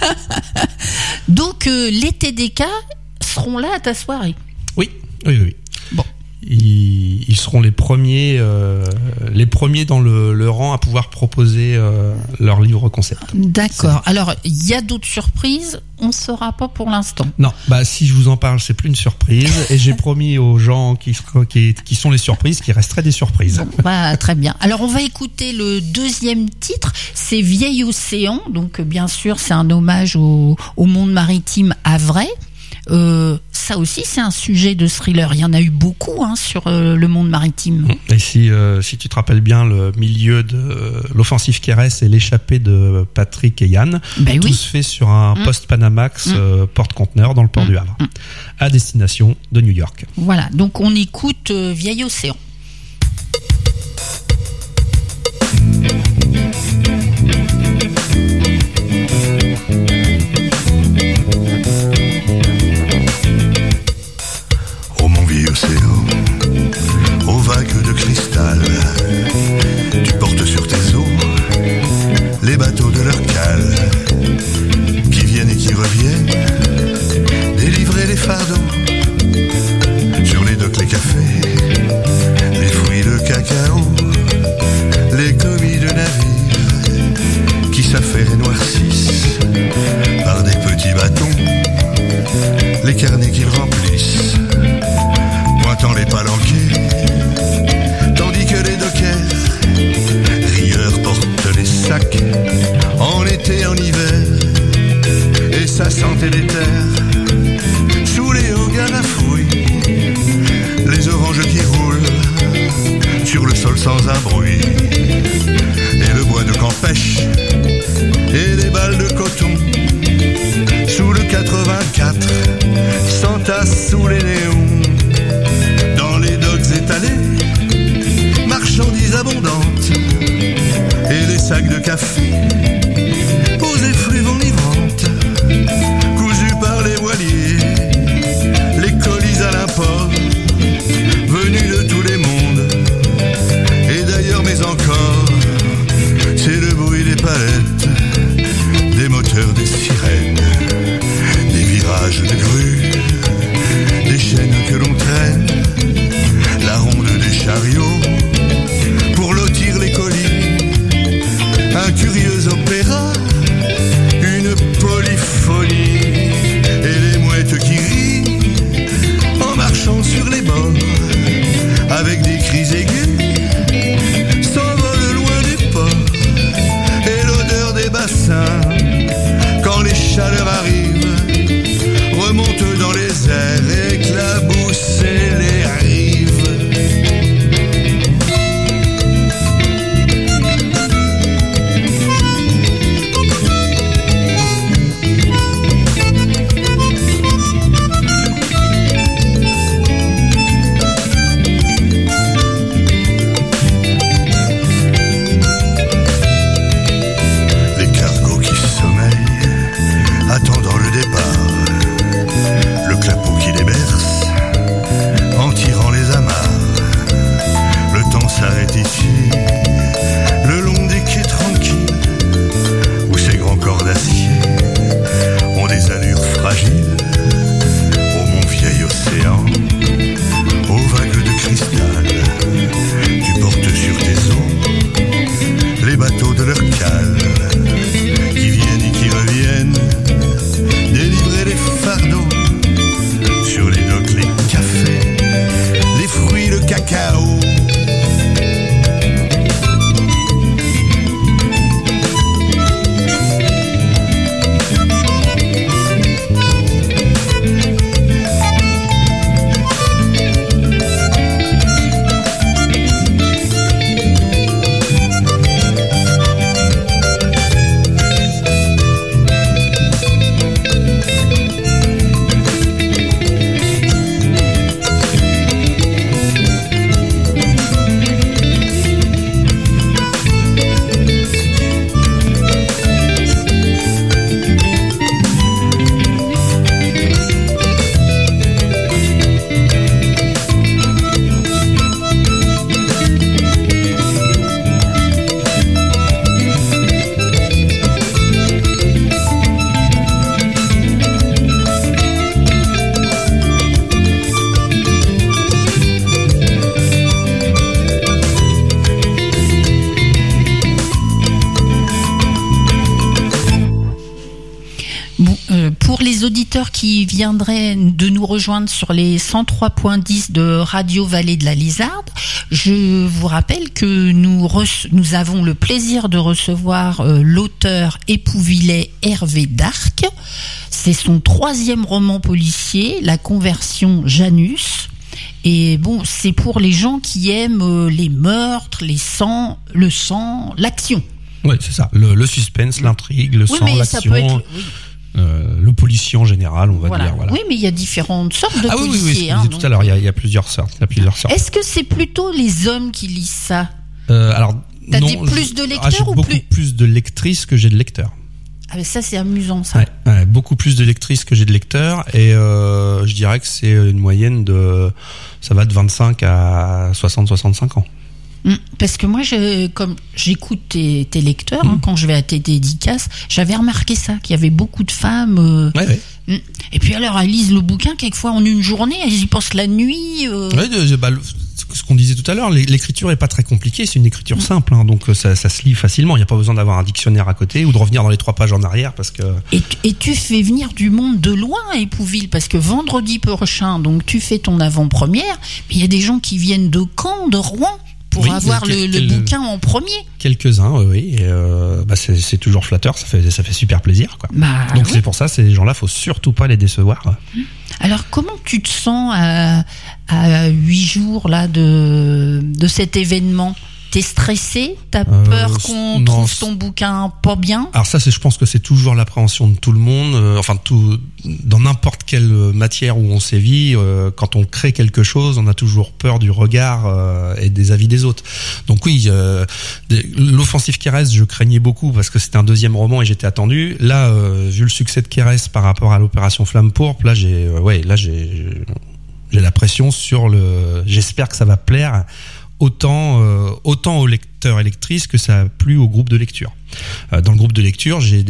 Donc, les TDK seront là à ta soirée. Oui. Bon. Ils seront les premiers dans le rang à pouvoir proposer leur livre concept. D'accord. Alors, il y a d'autres surprises, on ne saura pas pour l'instant. Non, si je vous en parle, c'est plus une surprise. Et j'ai promis aux gens qui sont les surprises qu'il resterait des surprises. Bon, très bien. Alors, on va écouter le deuxième titre, c'est Vieil Océan. Donc, bien sûr, c'est un hommage au monde maritime havrais. Ça aussi, c'est un sujet de thriller. Il y en a eu beaucoup sur le monde maritime. Et si tu te rappelles bien le milieu de l'offensive Caresse et l'échappée de Patrick et Yann, tout se fait sur un post-Panamax porte-conteneur dans le port du Havre, à destination de New York. Voilà, donc on écoute Vieil Océan. Océan, aux vagues de cristal, tu portes sur tes eaux les bateaux de leur cale, qui viennent et qui reviennent, délivrer les fardeaux, sur les docks les cafés, les fruits de cacao, les commis de navires, qui s'affairent et noircissent, par des petits bâtons, les carnets qu'ils remplissent, pointant les palanquets, tandis que les dockers, rieurs, portent les sacs, en été, en hiver, et ça sent délétère, sous les hauts à fouille, les oranges qui roulent, sur le sol sans un bruit, et le bois de campèche, et les balles de coton, sous le 84, s'entassent sous les néons. Étalées, marchandises abondantes, bruit de café aux effluves enivrantes, cousus par les voiliers, les colis à l'import, venus de tous les mondes, et d'ailleurs mais encore, c'est le bruit des palettes, des moteurs, des sirènes, des virages de grues, des chaînes que l'on traîne, la ronde des chariots pour lotir les colis, un curieux opéra, une polyphonie, et les mouettes qui rient en marchant sur les bords avec des cris aigus s'envolent loin du port, et l'odeur des bassins quand les chaleurs arrivent remonte dans les airs, éclabousse les rives. Les cargos qui sommeillent, attendant le départ, le clapot qui les berce, en tirant les amarres. Le temps s'arrête ici, le long des quais tranquilles, où ces grands corps d'acier ont des allures fragiles. Ô mon vieil océan, aux vagues de cristal, tu portes sur tes eaux les bateaux de leur cale, qui viennent et qui reviennent délivrer les fardeaux. Sur les docks, les cafés, les fruits, le cacao. Pour les auditeurs qui viendraient de nous rejoindre sur les 103.10 de Radio Vallée de la Lizarde, je vous rappelle que nous avons le plaisir de recevoir l'auteur épouvillais Hervé Darc. C'est son 3e roman policier, La Conversion Janus. Et bon, c'est pour les gens qui aiment les meurtres, le sang, l'action. Oui, c'est ça. Le suspense, l'intrigue, le sang, l'action. Ça peut être, oui. Le policier en général, on va dire. Voilà. Oui, mais il y a différentes sortes de policiers. Oui, je disais tout à l'heure, il y a plusieurs sortes. Est-ce que c'est plutôt les hommes qui lisent ça Alors, t'as dit plus de lecteurs j'ai ou beaucoup plus de lectrices que j'ai de lecteurs. Ah mais ça c'est amusant ça. Ouais, beaucoup plus de lectrices que j'ai de lecteurs, et je dirais que c'est une moyenne ça va de 25 à 60-65 ans. Parce que moi, comme j'écoute tes lecteurs, quand je vais à tes dédicaces, j'avais remarqué ça, qu'il y avait beaucoup de femmes. Et puis alors, elles lisent le bouquin quelquefois en une journée, elles y pensent la nuit. Ce qu'on disait tout à l'heure, l'écriture est pas très compliquée, c'est une écriture simple, donc ça se lit facilement. Il n'y a pas besoin d'avoir un dictionnaire à côté ou de revenir dans les 3 pages en arrière parce que. Et tu fais venir du monde de loin à Épouville, parce que vendredi prochain, donc tu fais ton avant-première, mais il y a des gens qui viennent de Caen, de Rouen, pour avoir le bouquin en premier. Quelques-uns, oui. Et c'est toujours flatteur, ça fait super plaisir, quoi. Donc c'est pour ça, ces gens-là, faut surtout pas les décevoir. Alors comment tu te sens à 8 jours là de cet événement? T'es stressé? T'as peur qu'on trouve ton bouquin pas bien? Alors ça, je pense que c'est toujours l'appréhension de tout le monde. Dans n'importe quelle matière où on sévit, quand on crée quelque chose, on a toujours peur du regard et des avis des autres. Donc oui, l'offensive Kérès, je craignais beaucoup parce que c'était un deuxième roman et j'étais attendu. Là, vu le succès de Kérès par rapport à l'opération Flamme Pourpre, là j'ai la pression sur le. J'espère que ça va plaire autant aux lecteurs et lectrices que ça a plu au groupe de lecture. Dans le groupe de lecture, j'ai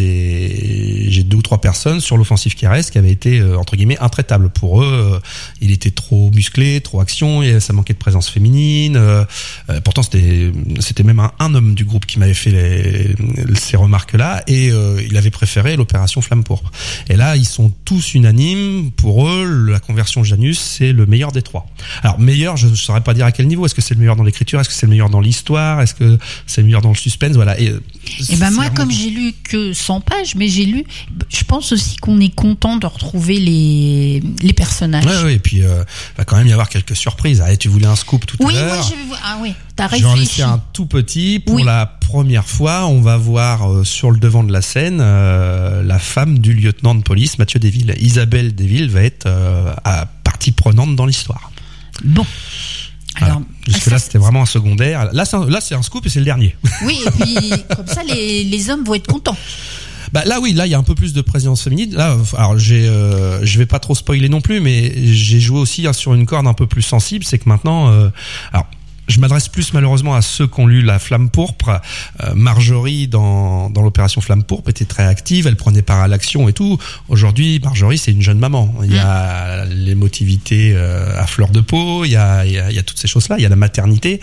2 ou 3 personnes sur l'offensive Kérès qui avaient été entre guillemets intraitables. Pour eux, il était trop musclé, trop action, et ça manquait de présence féminine. Pourtant, c'était même un homme du groupe qui m'avait fait ces remarques-là, et il avait préféré l'opération Flamme Pourpre. Et là, ils sont tous unanimes. Pour eux, la conversion Janus, c'est le meilleur des 3. Alors meilleur, je ne saurais pas dire à quel niveau. Est-ce que c'est le meilleur dans l'écriture? Est-ce que c'est le meilleur dans l'histoire? Est-ce que c'est le meilleur dans le suspense? Voilà. Et ben moi, comme j'ai lu que 100 pages, mais j'ai lu, je pense aussi qu'on est content de retrouver les personnages. Ouais, et puis il va quand même y avoir quelques surprises. Ah, tu voulais un scoop tout à l'heure. Oui, t'as réfléchi. J'en ai fait un tout petit. Pour la première fois, on va voir sur le devant de la scène la femme du lieutenant de police, Mathieu Desvilles. Isabelle Desvilles va être partie prenante dans l'histoire. Bon. Alors, jusque-là, c'était vraiment un secondaire. Là, c'est un scoop et c'est le dernier. Oui, et puis comme ça, les hommes vont être contents. Là, il y a un peu plus de présence féminine. Là, alors je vais pas trop spoiler non plus, mais j'ai joué aussi sur une corde un peu plus sensible. C'est que maintenant, je m'adresse plus malheureusement à ceux qui ont lu la Flamme Pourpre. Marjorie dans l'opération Flamme Pourpre était très active, elle prenait part à l'action et tout. Aujourd'hui, Marjorie, c'est une jeune maman. Il y a l'émotivité à fleur de peau, il y a toutes ces choses-là, il y a la maternité.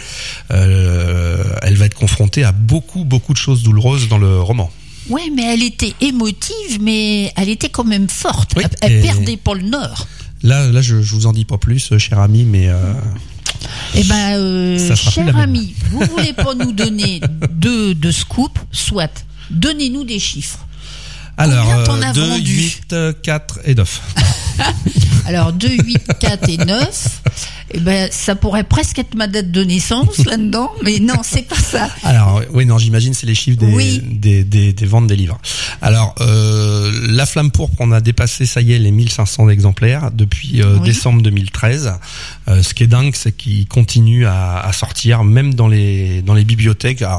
Elle va être confrontée à beaucoup de choses douloureuses dans le roman. Ouais, mais elle était émotive, mais elle était quand même forte. Oui, elle perdait pas le nord. Là, je vous en dis pas plus, cher ami, mais. Eh cher ami, vous voulez pas nous donner de scoop, soit donnez-nous des chiffres. Alors, 2, 8, 4 et 9. Alors, 2, 8, 4 et 9, ça pourrait presque être ma date de naissance là-dedans, mais non, c'est pas ça. Alors, oui, non, j'imagine c'est les chiffres des ventes des livres. Alors, la Flamme Pourpre, on a dépassé, ça y est, les 1500 exemplaires depuis décembre 2013. Ce qui est dingue, c'est qu'il continue à sortir, même dans les bibliothèques. Alors,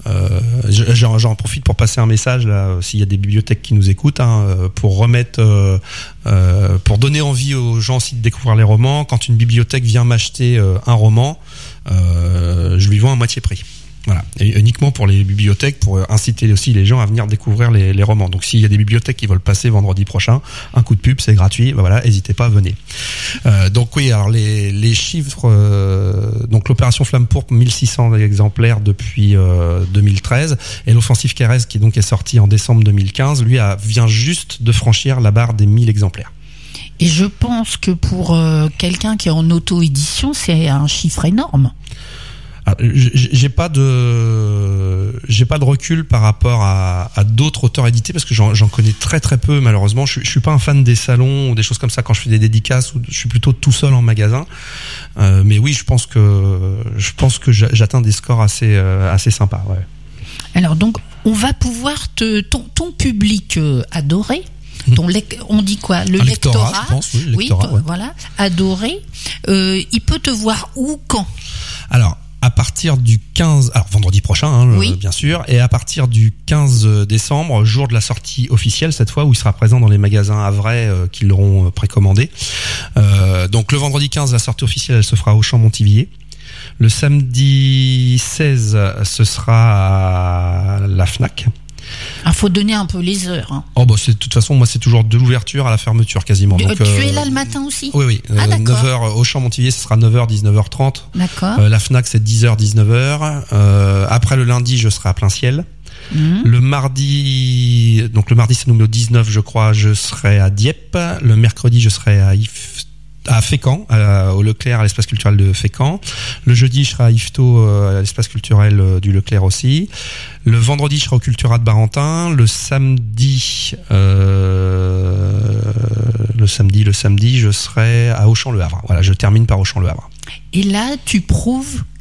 j'en profite pour passer un message là, s'il y a des bibliothèques qui nous écoutent, pour remettre, pour donner envie aux gens aussi de découvrir les romans. Quand une bibliothèque vient m'acheter un roman, je lui vends à moitié prix. Voilà, et uniquement pour les bibliothèques, pour inciter aussi les gens à venir découvrir les romans. Donc s'il y a des bibliothèques qui veulent passer vendredi prochain, un coup de pub, c'est gratuit. Voilà, n'hésitez pas à venir. Donc oui, alors les chiffres, donc l'opération Flamme Pourpre, 1600 exemplaires depuis 2013, et l'offensive Kérès, qui donc est sortie en décembre 2015, lui vient juste de franchir la barre des 1000 exemplaires. Et je pense que pour quelqu'un qui est en auto-édition, c'est un chiffre énorme. Alors, j'ai pas de recul par rapport à d'autres auteurs édités, parce que j'en connais très très peu malheureusement. Je suis pas un fan des salons ou des choses comme ça quand je fais des dédicaces, ou je suis plutôt tout seul en magasin. Mais oui, je pense que j'atteins des scores assez sympas. Ouais. Alors donc on va pouvoir ton public adoré. On dit quoi? Le lectorat, je pense, oui, le lectorat, ouais. Voilà, adoré. Il peut te voir où, quand? Alors, à partir du 15, alors vendredi prochain, bien sûr, et à partir du 15 décembre, jour de la sortie officielle cette fois, où il sera présent dans les magasins Havrais qui l'auront précommandé. Donc le vendredi 15, la sortie officielle, elle se fera au Champ Montivier. Le samedi 16, ce sera à la Fnac. Faut donner un peu les heures. Hein. Oh de toute façon, moi c'est toujours de l'ouverture à la fermeture quasiment. Donc, tu es là le matin aussi? Oui. 9h au Champ Montivier, ce sera 9h, 19h30. D'accord. La Fnac, c'est 10h, 19h. Après le lundi, je serai à Plein Ciel. Le mardi, c'est numéro 19, je crois, je serai à Dieppe. Le mercredi, je serai à Fécamp, au Leclerc, à l'espace culturel de Fécamp. Le jeudi, je serai à Yvetot, à l'espace culturel du Leclerc aussi. Le vendredi, je serai au Cultura de Barentin. Le samedi, je serai à Auchan-le Havre. Voilà, je termine par Auchan-le Havre. Et là, tu prouves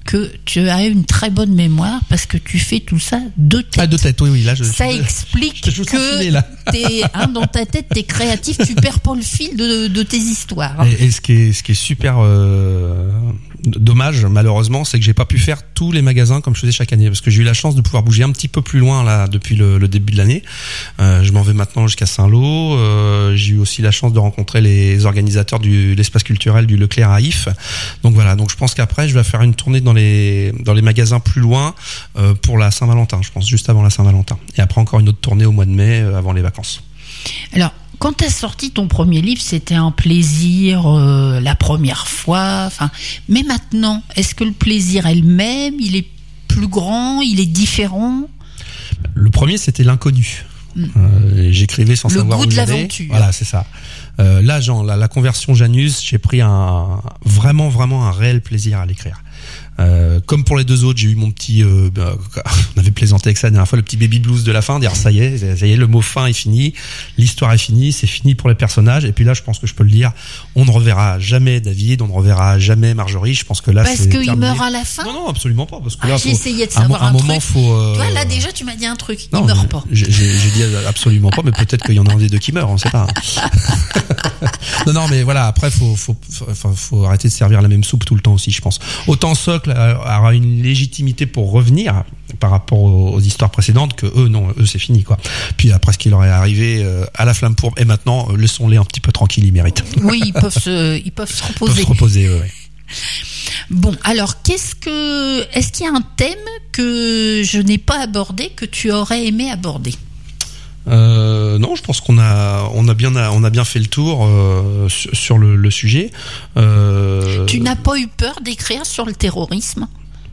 que tu as une très bonne mémoire parce que tu fais tout ça de tête. Ah, de tête, oui, là, ça explique que dans ta tête, t'es créatif, tu perds pas le fil de tes histoires. Et ce qui est super dommage, malheureusement, c'est que j'ai pas pu faire tous les magasins comme je faisais chaque année, parce que j'ai eu la chance de pouvoir bouger un petit peu plus loin là depuis le début de l'année. Je m'en vais maintenant jusqu'à Saint-Lô. J'ai eu aussi la chance de rencontrer les organisateurs de l'espace culturel du Leclerc à If. Donc voilà, donc je pense qu'après je vais faire une tournée dans les magasins plus loin pour la Saint-Valentin, je pense juste avant la Saint-Valentin. Et après encore une autre tournée au mois de mai avant les vacances. Alors, quand tu as sorti ton premier livre, c'était un plaisir la première fois. Mais maintenant, est-ce que le plaisir est le même? Il est plus grand? Il est différent? Le premier, c'était l'inconnu. J'écrivais sans savoir où j'allais. Le goût de l'aventure. Voilà, c'est ça. Là, la conversion Janus, j'ai pris vraiment un réel plaisir à l'écrire. Comme pour les deux autres, j'ai eu mon petit on avait plaisanté avec ça la dernière fois, le petit baby blues de la fin, dire ça y est, le mot fin est fini, l'histoire est finie, c'est fini pour les personnages. Et puis là, je pense que je peux le dire, on ne reverra jamais David, on ne reverra jamais Marjorie. Je pense que là, parce qu'il meurt à la fin. Non, absolument pas, parce que là, j'ai essayé de savoir un moment, truc. Toi, là déjà, tu m'as dit un truc. Il meurt pas. J'ai dit absolument pas, mais peut-être qu'il y en a un des deux qui meurt, on sait pas. Non, mais voilà. Après, faut arrêter de servir la même soupe tout le temps aussi, je pense. Autant Socle aura une légitimité pour revenir par rapport aux histoires précédentes que eux c'est fini quoi. Puis après ce qui leur est arrivé à la Flamme Pourpre et maintenant laissons-les un petit peu tranquilles, ils méritent. Oui, ils peuvent se reposer. Ils peuvent se reposer, ouais. Bon, alors est-ce qu'il y a un thème que je n'ai pas abordé que tu aurais aimé aborder? Non, je pense qu'on a bien fait le tour sur le sujet. Tu n'as pas eu peur d'écrire sur le terrorisme?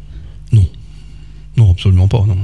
Non, absolument pas. Non.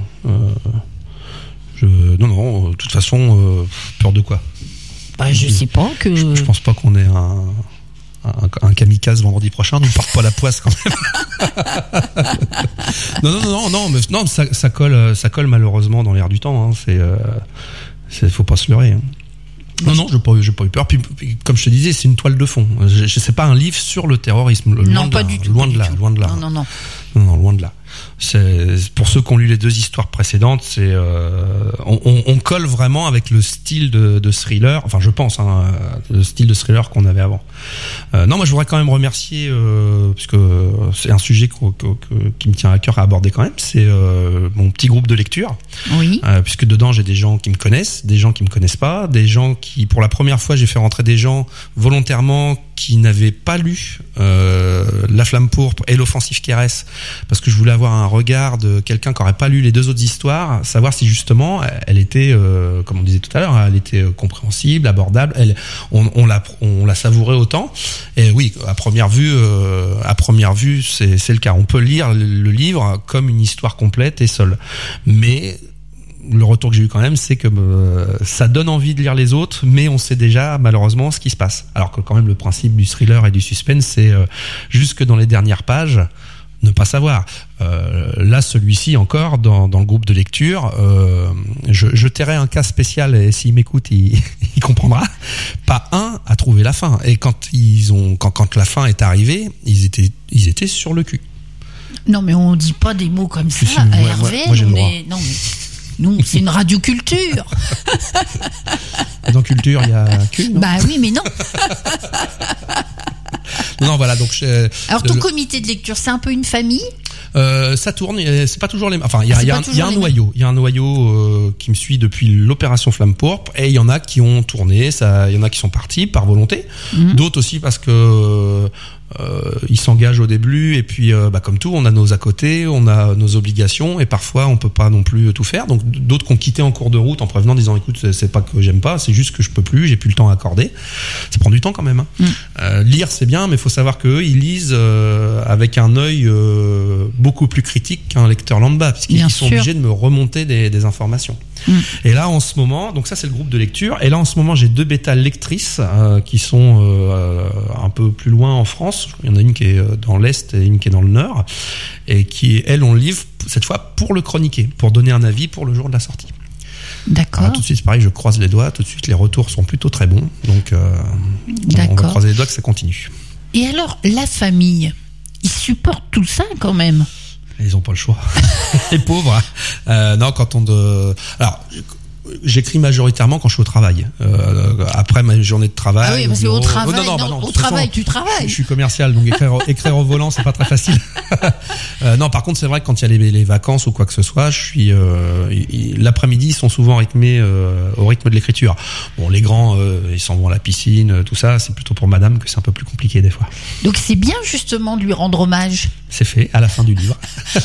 Non. De toute façon, peur de quoi? Je sais pas que. Je pense pas qu'on ait un kamikaze vendredi prochain. Nous porte pas la poisse quand même. Non, ça colle malheureusement dans l'air du temps. Faut pas se leurrer. Non, j'ai pas eu peur. Puis, comme je te disais, c'est une toile de fond. C'est pas un livre sur le terrorisme. Non, pas du tout. Loin de là. Non, loin de là. C'est pour ceux qui ont lu les deux histoires précédentes, on colle vraiment avec le style de thriller. Enfin, je pense, le style de thriller qu'on avait avant. Non, moi, je voudrais quand même remercier, puisque c'est un sujet qui me tient à cœur à aborder quand même. C'est mon petit groupe de lecture. Oui. Puisque dedans, j'ai des gens qui me connaissent, des gens qui me connaissent pas, des gens qui, pour la première fois, j'ai fait rentrer des gens volontairement qui n'avaient pas lu La Flamme Pourpre et L'Offensive Kérès, parce que je voulais avoir un regard de quelqu'un qui n'aurait pas lu les deux autres histoires, savoir si justement elle était, comme on disait tout à l'heure, elle était compréhensible, abordable, on la savourait autant. Et oui, à première vue, c'est le cas. On peut lire le livre comme une histoire complète et seule, mais le retour que j'ai eu quand même, c'est que ça donne envie de lire les autres, mais on sait déjà malheureusement ce qui se passe. Alors que quand même le principe du thriller et du suspense, c'est jusque dans les dernières pages ne pas savoir. Là, celui-ci encore dans le groupe de lecture, je tairai un cas spécial et s'il m'écoute, il comprendra. Pas un à trouver la fin. Et quand la fin est arrivée, ils étaient sur le cul. Non, mais on dit pas des mots comme ça à Hervé. Moi, j'ai le droit. Non, mais nous, c'est une radioculture. Dans culture, il y a cul, non? Bah oui, mais non. Non, voilà, donc alors ton comité de lecture, c'est un peu une famille? Ça tourne, c'est pas toujours les mêmes. Enfin, il y a un noyau qui me suit depuis l'opération Flamme Pourpre, et il y en a qui ont tourné, il y en a qui sont partis par volonté, d'autres aussi parce que ils s'engagent au début, et puis comme tout, on a nos à côté, on a nos obligations, et parfois on peut pas non plus tout faire. Donc d'autres qui ont quitté en cours de route en prévenant, disant écoute, c'est pas que j'aime pas, c'est juste que je peux plus, j'ai plus le temps à accorder. Ça prend du temps quand même. Lire c'est bien, mais il faut savoir qu'eux ils lisent avec un œil beaucoup plus critique qu'un lecteur lambda, puisqu'ils sont obligés de me remonter des informations. Et là en ce moment, donc ça c'est le groupe de lecture, et là en ce moment j'ai 2 bêta lectrices qui sont un peu plus loin en France. Il y en a une qui est dans l'Est et une qui est dans le Nord, et qui, elles, on le livre cette fois pour le chroniquer, pour donner un avis pour le jour de la sortie. D'accord. Alors, tout de suite, c'est pareil, je croise les doigts, tout de suite les retours sont plutôt très bons, donc on va croiser les doigts que ça continue. Et alors, la famille, ils supportent tout ça quand même? Ils ont pas le choix. Les pauvres. Non, alors, j'écris majoritairement quand je suis au travail. Après ma journée de travail. Ah oui, parce qu'au travail, au travail, tu travailles. Je suis commercial, donc écrire au volant, c'est pas très facile. Non, par contre, c'est vrai que quand il y a les vacances ou quoi que ce soit, je suis l'après-midi, ils sont souvent rythmés au rythme de l'écriture. Bon, les grands, ils s'en vont à la piscine, tout ça. C'est plutôt pour madame que c'est un peu plus compliqué des fois. Donc c'est bien justement de lui rendre hommage. C'est fait à la fin du livre.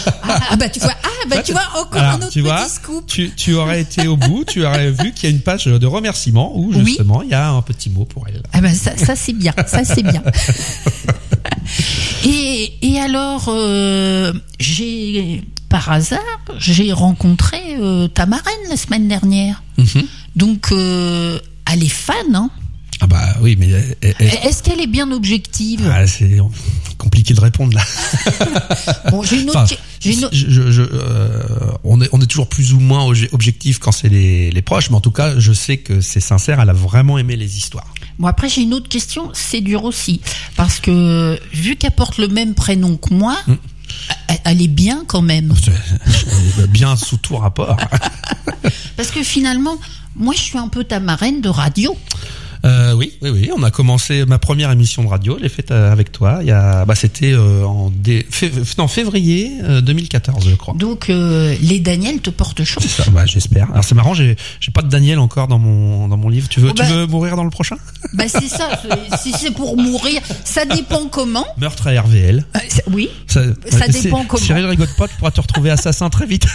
Tu vois, encore alors, un autre petit scoop. Tu aurais été au bout, tu aurais vu qu'il y a une page de remerciement où justement il y a un petit mot pour elle. Ah ben ça c'est bien, ça c'est bien. Et alors par hasard j'ai rencontré ta marraine la semaine dernière. Mm-hmm. Donc elle est fan, hein. Ah bah oui, mais est-ce qu'elle est bien objective? C'est compliqué de répondre là. Bon, j'ai une autre. On est toujours plus ou moins objectif quand c'est les proches, mais en tout cas, je sais que c'est sincère. Elle a vraiment aimé les histoires. Bon, après j'ai une autre question. C'est dur aussi parce que vu qu'elle porte le même prénom que moi. Elle est bien quand même. Bien sous tout rapport. Parce que finalement, moi je suis un peu ta marraine de radio. Oui. On a commencé ma première émission de radio. Je l'ai faite avec toi. C'était en février 2014, je crois. Donc les Daniel te portent chance. C'est ça. J'espère. Alors c'est marrant. J'ai pas de Daniel encore dans mon livre. Tu veux mourir dans le prochain? C'est ça. Si c'est pour mourir, ça dépend comment. Meurtre à RVL. Oui. Ça dépend comment. Cyril Rigotte-Pot pourra te retrouver assassin très vite.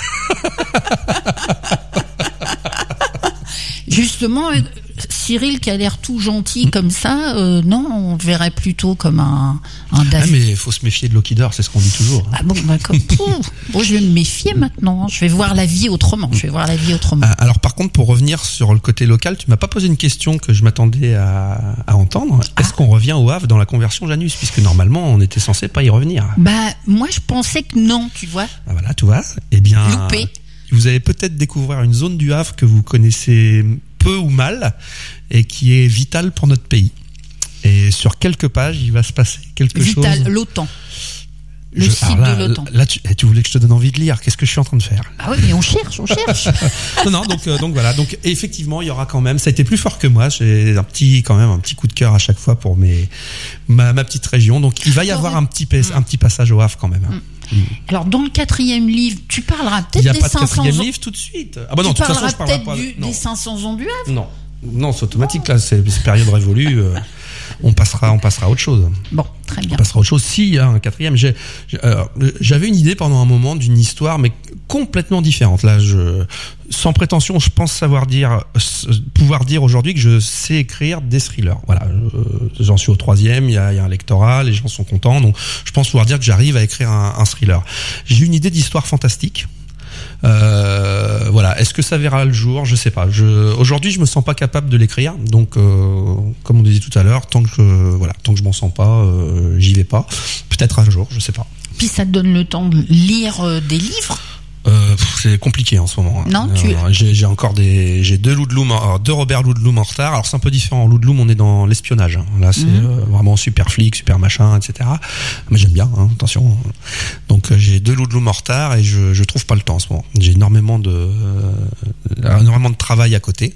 Justement. Cyril qui a l'air tout gentil comme ça, non, on verrait plutôt comme un David. Mais il faut se méfier de Lokidor, c'est ce qu'on dit toujours. Ah bon, bon, je vais me méfier maintenant. Hein. Je vais voir la vie autrement. Alors par contre, pour revenir sur le côté local, tu m'as pas posé une question que je m'attendais à entendre. Est-ce qu'on revient au Havre dans la conversion Janus, puisque normalement on était censé pas y revenir? Moi je pensais que non, tu vois. Voilà, tu vois. Eh bien, loupé. Vous allez peut-être découvrir une zone du Havre que vous connaissez peu ou mal et qui est vitale pour notre pays. Et sur quelques pages, il va se passer quelque chose. Vital, l'OTAN. Le site de l'OTAN. Là, tu voulais que je te donne envie de lire. Qu'est-ce que je suis en train de faire? Ah oui, mais on cherche. Donc voilà. Donc effectivement, il y aura quand même. Ça a été plus fort que moi. J'ai un petit coup de cœur à chaque fois pour ma petite région. Donc il va y avoir un petit passage au Havre quand même. Alors dans le 4e livre, tu parleras peut-être des 500 ans. Il n'y a pas de 4e livre tout de suite. Ah bah non, tu de toute façon, je parleras parlerai peut-être pas. des 500 ans du Havre. Non, c'est automatique là. C'est période révolue. On passera à autre chose. Bon, très bien. On passera à autre chose. Si, il y a un 4e. J'avais une idée pendant un moment d'une histoire, mais complètement différente. Là, sans prétention, je pense pouvoir dire aujourd'hui que je sais écrire des thrillers. Voilà, j'en suis au 3e. Il y a un lectorat, les gens sont contents, donc je pense pouvoir dire que j'arrive à écrire un thriller. J'ai une idée d'histoire fantastique. Voilà. Est-ce que ça verra le jour? Je sais pas. Aujourd'hui, je me sens pas capable de l'écrire. Donc, comme on disait tout à l'heure, tant que je m'en sens pas, j'y vais pas. Peut-être un jour, je sais pas. Puis ça te donne le temps de lire des livres? C'est compliqué en ce moment. Non, j'ai deux Robert Ludlum en retard. Alors c'est un peu différent. Ludlum, on est dans l'espionnage. Là, c'est vraiment super flic, super machin, etc. Mais j'aime bien. Attention. Donc j'ai 2 Ludlum en retard et je trouve pas le temps en ce moment. J'ai énormément de travail à côté.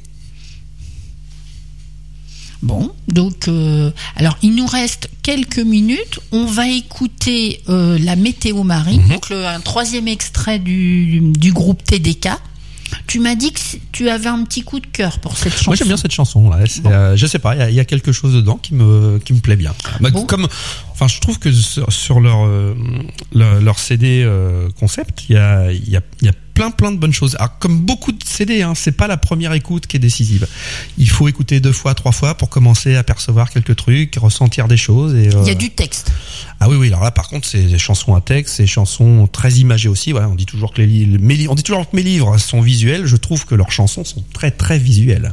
Bon, donc alors il nous reste quelques minutes. On va écouter la météo marine, donc un 3e extrait du groupe TDK. Tu m'as dit que tu avais un petit coup de cœur pour cette chanson. Moi j'aime bien cette chanson là. Je sais pas, il y a quelque chose dedans qui me plaît bien. Bon. Je trouve que sur leur CD concept, il y a plein de bonnes choses. Alors, comme beaucoup de CD, c'est pas la première écoute qui est décisive. Il faut écouter 2 fois, 3 fois pour commencer à percevoir quelques trucs, ressentir des choses. Et, il y a du texte. Ah oui. Alors là, par contre, c'est des chansons à texte, c'est des chansons très imagées aussi. Voilà, on dit toujours que mes livres sont visuels. Je trouve que leurs chansons sont très très visuelles.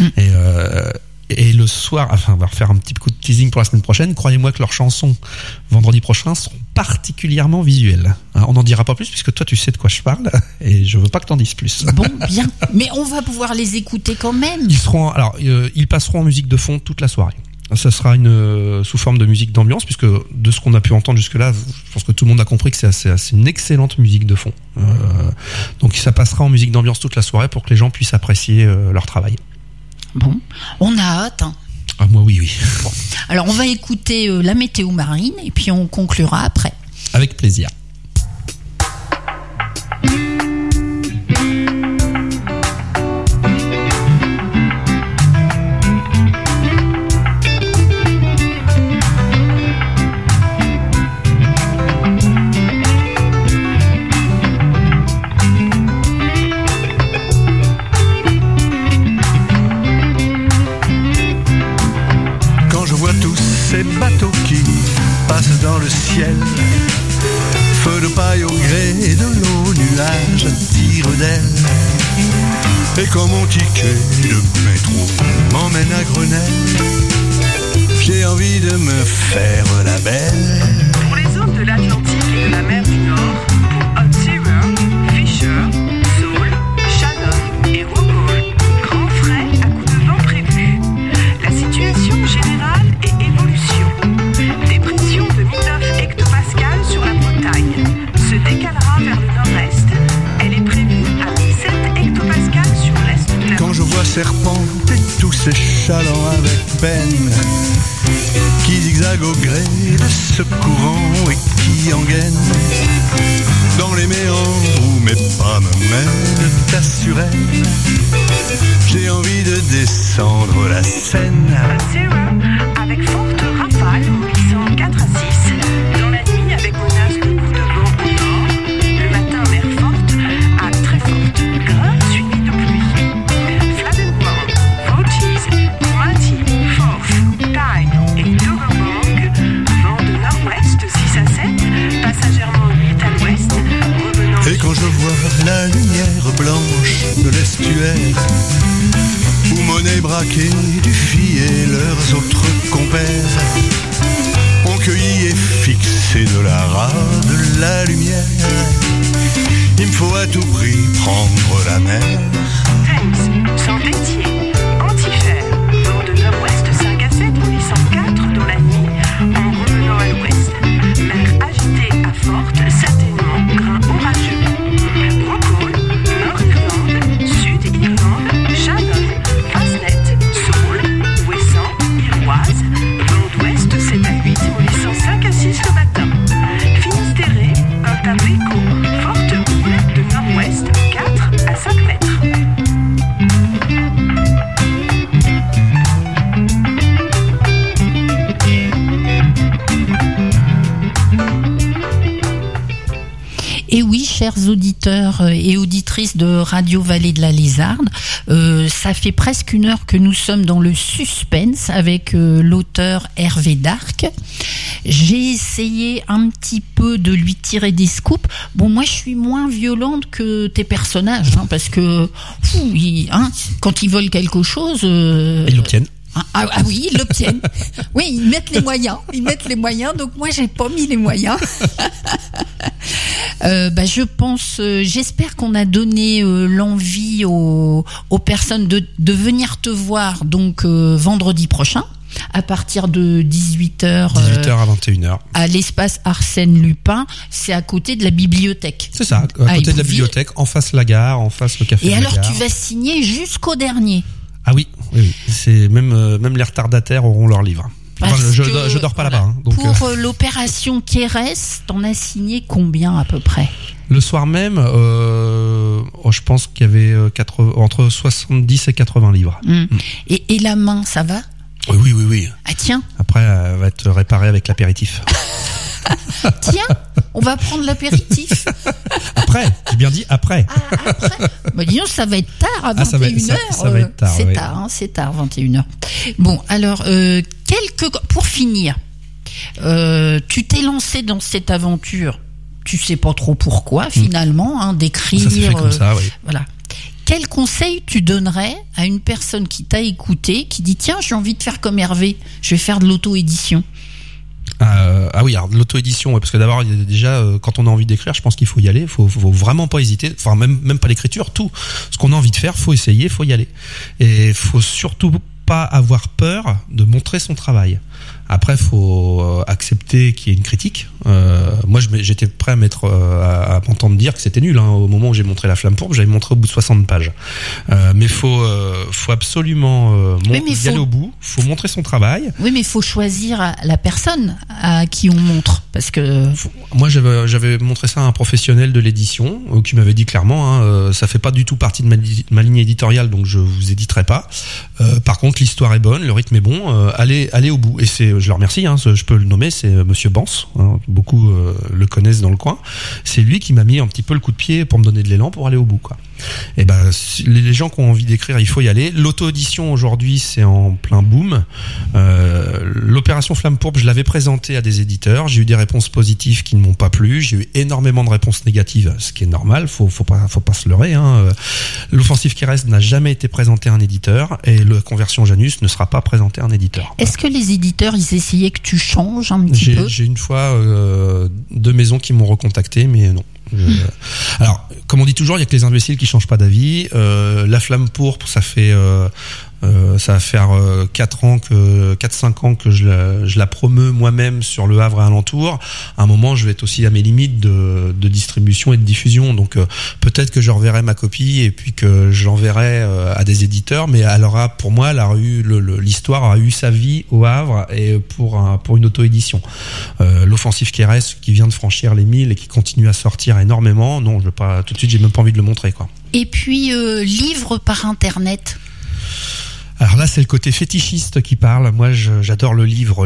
Et le soir, on va refaire un petit coup de teasing pour la semaine prochaine. Croyez-moi que leurs chansons, vendredi prochain, seront particulièrement visuelles. On n'en dira pas plus puisque toi, tu sais de quoi je parle et je veux pas que t'en dises plus. Bon, bien. Mais on va pouvoir les écouter quand même. Ils passeront en musique de fond toute la soirée. Ça sera sous forme de musique d'ambiance, puisque de ce qu'on a pu entendre jusque-là, je pense que tout le monde a compris que c'est une excellente musique de fond. Donc ça passera en musique d'ambiance toute la soirée pour que les gens puissent apprécier leur travail. Bon, on a hâte. Hein. Ah, moi oui. Bon. Alors on va écouter la météo marine et puis on conclura après. Avec plaisir. Ces bateaux qui passent dans le ciel, feu de paille au gré de l'eau, nuages tirent d'elle. Et quand mon ticket de métro m'emmène à Grenelle, j'ai envie de me faire la belle. Pour les zones de l'Atlantique et de la mer du Nord, pour Hot River, Fisher, Saul, Shannon et Rockall, grand frais à coup de vent prévu. La situation générale est évolution. Dépression de 1009 hectopascales sur la Bretagne se décalera vers le nord-est. Elle est prévue à 17 hectopascales sur l'est de la Quand je vois serpenter tous ces chalands avec peine, qui zigzaguent au gré de ce courant et qui engainent dans les méandres où mes pas me mènent à Suresnes, j'ai envie de descendre la Seine. avec forte rafale mobilisant 4 à 6. Dans la nuit avec menace de coups de vent au nord. Le matin mer forte à très forte. Grain suivi de pluie. Fladenborg, Vautis, Mati, Forth, Tyne et Doggerbank. Vent de nord-ouest 6 à 7. Passagèrement 8 à l'ouest. Revenant. Et quand je vois la lumière blanche de l'estuaire, où Monet braqué Dufy et leurs autres compères ont cueilli et fixé de la rare de la lumière, il me faut à tout prix prendre la mer. Thames, Saint-Étienne, Antifer, vent de nord-ouest 5 à 7, mobilisant 4 dans la nuit, en revenant à l'ouest, mer agitée à forte, certainement grain orageux. Rockall, Nord-Irlande, Sud-Irlande, Shannon, Fastnet, Saul, Ouessant, Iroise, vent d'ouest 7 à 8, mobilisant 5 à 6 le matin. Finistéré, Pintabrico, forte houle de nord-ouest 4 à 5 mètres. Et oui, chers auditeurs et auditrices de Radio Vallée de la Lézarde, ça fait presque 1 heure que nous sommes dans le suspense avec l'auteur Hervé Darc. J'ai essayé un petit peu de lui tirer des scoops. Bon, moi, je suis moins violente que tes personnages, hein, parce que quand ils veulent quelque chose... Ils l'obtiennent. Ah oui, ils l'obtiennent. Oui, ils mettent les moyens. Donc moi, j'ai pas mis les moyens. Je pense, j'espère qu'on a donné l'envie aux personnes de venir te voir donc vendredi prochain à partir de 18h. 18h à 21h. À l'espace Arsène Lupin, c'est à côté de la bibliothèque. C'est ça, à côté de la bibliothèque, en face la gare, en face le café de la gare. Et alors tu vas signer jusqu'au dernier. Ah oui. C'est même les retardataires auront leur livre. Enfin, je dors pas là-bas. Hein, donc pour l'opération Kérès, t'en as signé combien à peu près? Le soir même, je pense qu'il y avait entre 70 et 80 livres. Et la main, ça va? Oui. Ah tiens. Après, elle va être réparée avec l'apéritif. Tiens, on va prendre l'apéritif. Après, j'ai bien dit après. Après. Bah disons, ça va être tard à 21h. Ça va être tard. C'est tard, 21h. Bon, alors, pour finir, tu t'es lancé dans cette aventure, tu sais pas trop pourquoi finalement, d'écrire. Ça se fait comme ça, oui. Voilà. Quel conseil tu donnerais à une personne qui t'a écouté, qui dit tiens, j'ai envie de faire comme Hervé, je vais faire de l'auto-édition? Oui, alors l'auto-édition, parce que d'abord, il y a déjà, quand on a envie d'écrire, je pense qu'il faut y aller, faut vraiment pas hésiter, enfin même pas l'écriture, tout ce qu'on a envie de faire, faut essayer, faut y aller, et faut surtout pas avoir peur de montrer son travail. Après, faut accepter qu'il y ait une critique. Moi, j'étais prêt à m'entendre dire que c'était nul. Hein. Au moment où j'ai montré La Flamme Pourpre, j'avais montré au bout de 60 pages. Mais faut absolument y aller au bout. Faut montrer son travail. Oui, mais il faut choisir la personne à qui on montre, parce que. Moi, j'avais montré ça à un professionnel de l'édition qui m'avait dit clairement, ça fait pas du tout partie de ma ligne éditoriale, donc je vous éditerai pas. Par contre, l'histoire est bonne, le rythme est bon. Allez au bout. Et je le remercie, hein, je peux le nommer, c'est Monsieur Bance, hein, beaucoup le connaissent dans le coin. C'est lui qui m'a mis un petit peu le coup de pied pour me donner de l'élan pour aller au bout, quoi. Et les gens qui ont envie d'écrire, il faut y aller. L'auto-édition aujourd'hui, c'est en plein boom. L'opération Flamme Pourpre, je l'avais présentée à des éditeurs, j'ai eu des réponses positives qui ne m'ont pas plu, j'ai eu énormément de réponses négatives, ce qui est normal, faut pas se leurrer, hein. L'Offensive qui reste n'a jamais été présenté à un éditeur, et le Conversion Janus ne sera pas présenté à un éditeur. Est-ce que les éditeurs, ils essayaient que tu changes un petit peu? J'ai une fois 2 maisons qui m'ont recontacté, mais non. Alors, comme on dit toujours, il y a que les imbéciles qui changent pas d'avis. La Flamme Pourpre, ça va faire 4-5 ans que je la promeux moi-même sur le Havre et alentour. À un moment, je vais être aussi à mes limites de distribution et de diffusion. Donc, peut-être que je reverrai ma copie et puis que je l'enverrai à des éditeurs. Mais pour moi, l'histoire a eu sa vie au Havre et pour une auto-édition. L'Offensive qui reste, qui vient de franchir les 1000 et qui continue à sortir énormément. Non, tout de suite, j'ai même pas envie de le montrer, quoi. Et puis, livre par Internet. Alors là, c'est le côté fétichiste qui parle. Moi, j'adore le livre.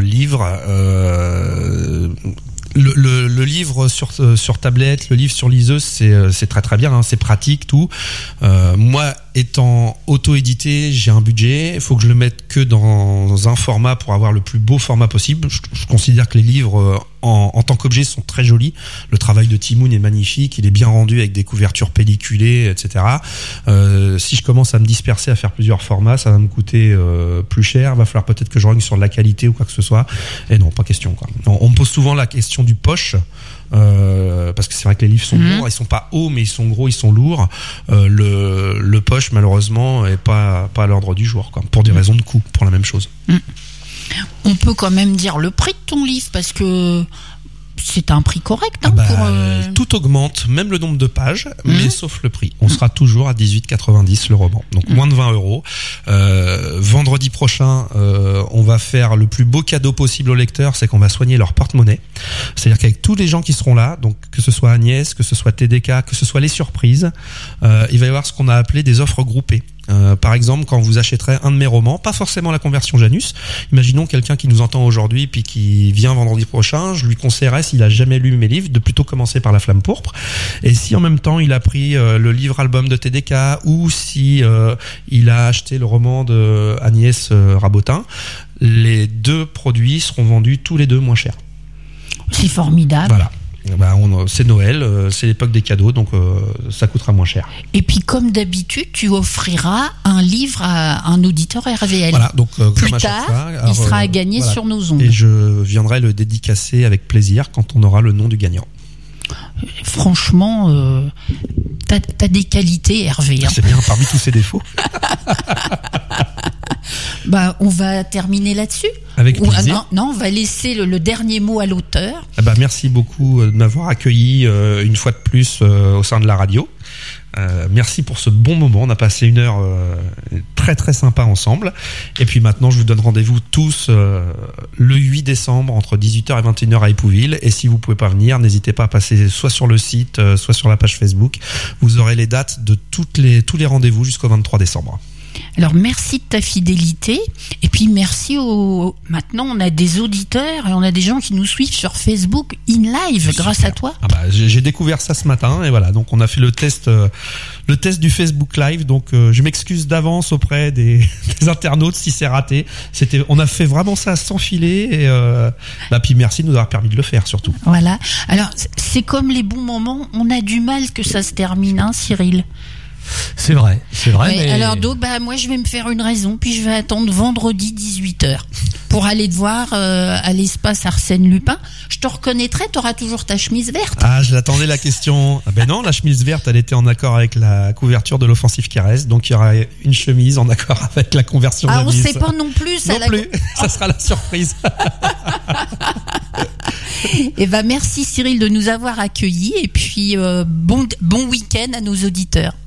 Le livre sur tablette, le livre sur liseuse, c'est très très bien, hein, c'est pratique, tout. Moi, étant auto-édité, j'ai un budget, il faut que je le mette que dans un format pour avoir le plus beau format possible. Je considère que les livres en tant qu'objet sont très jolis. Le travail de Timoun est magnifique, il est bien rendu avec des couvertures pelliculées, etc. Si je commence à me disperser à faire plusieurs formats, ça va me coûter plus cher. Va falloir peut-être que je rogne sur de la qualité ou quoi que ce soit. Et non, pas question, quoi. On me pose souvent la question du poche. Parce que c'est vrai que les livres sont lourds, ils sont pas hauts mais ils sont gros, ils sont lourds. Le poche malheureusement est pas à l'ordre du jour, quoi, pour des raisons de coût, pour la même chose. On peut quand même dire le prix de ton livre, parce que c'est un prix correct, hein, tout augmente, même le nombre de pages, mais sauf le prix. On sera toujours à 18,90 le roman, donc moins de 20 €. Vendredi prochain, on va faire le plus beau cadeau possible aux lecteurs, c'est qu'on va soigner leur porte-monnaie. C'est-à-dire qu'avec tous les gens qui seront là, donc que ce soit Agnès, que ce soit TDK, que ce soit les surprises, il va y avoir ce qu'on a appelé des offres groupées. Par exemple, quand vous achèterez un de mes romans, pas forcément la Conversion Janus, imaginons quelqu'un qui nous entend aujourd'hui puis qui vient vendredi prochain, je lui conseillerais, s'il a jamais lu mes livres, de plutôt commencer par La Flamme Pourpre. Et si en même temps il a pris le livre-album de TDK, ou si il a acheté le roman de Agnès Rabotin, les 2 produits seront vendus tous les 2 moins cher. C'est formidable. Voilà. C'est Noël, c'est l'époque des cadeaux, donc ça coûtera moins cher. Et puis, comme d'habitude, tu offriras un livre à un auditeur RVL. Voilà, donc plus comme à chaque tard, fois, alors, il sera à gagner sur nos ondes. Et je viendrai le dédicacer avec plaisir quand on aura le nom du gagnant. Franchement, t'as des qualités, Hervé. Hein. C'est bien, parmi tous ses défauts. On va terminer là-dessus. Avec plaisir. Non, on va laisser le dernier mot à l'auteur. Merci beaucoup de m'avoir accueilli une fois de plus au sein de la radio. Merci pour ce bon moment. On a passé une heure très très sympa ensemble. Et puis maintenant, je vous donne rendez-vous tous le 8 décembre entre 18h et 21h à Épouville. Et si vous pouvez pas venir, n'hésitez pas à passer soit sur le site, soit sur la page Facebook. Vous aurez les dates de tous les rendez-vous jusqu'au 23 décembre. Alors merci de ta fidélité, et puis merci maintenant on a des auditeurs et on a des gens qui nous suivent sur Facebook in live grâce à toi. J'ai découvert ça ce matin et voilà, donc on a fait le test du Facebook Live, donc je m'excuse d'avance auprès des internautes si c'est raté. On a fait vraiment ça sans filet et puis merci de nous avoir permis de le faire surtout. Voilà. Alors c'est comme les bons moments, on a du mal que ça se termine, hein, Cyril. C'est vrai. Ouais, mais... Alors donc moi je vais me faire une raison, puis je vais attendre vendredi 18h pour aller te voir à l'espace Arsène Lupin. Je te reconnaîtrais, t'auras toujours ta chemise verte. Ah, je l'attendais la question. Ah ben non, la chemise verte, elle était en accord avec la couverture de l'Offensive Caresse, donc il y aura une chemise en accord avec la conversion de la Ah, on mise. sait pas non plus. Non plus, ça sera la surprise. Et ben merci Cyril de nous avoir accueillis et puis bon week-end à nos auditeurs.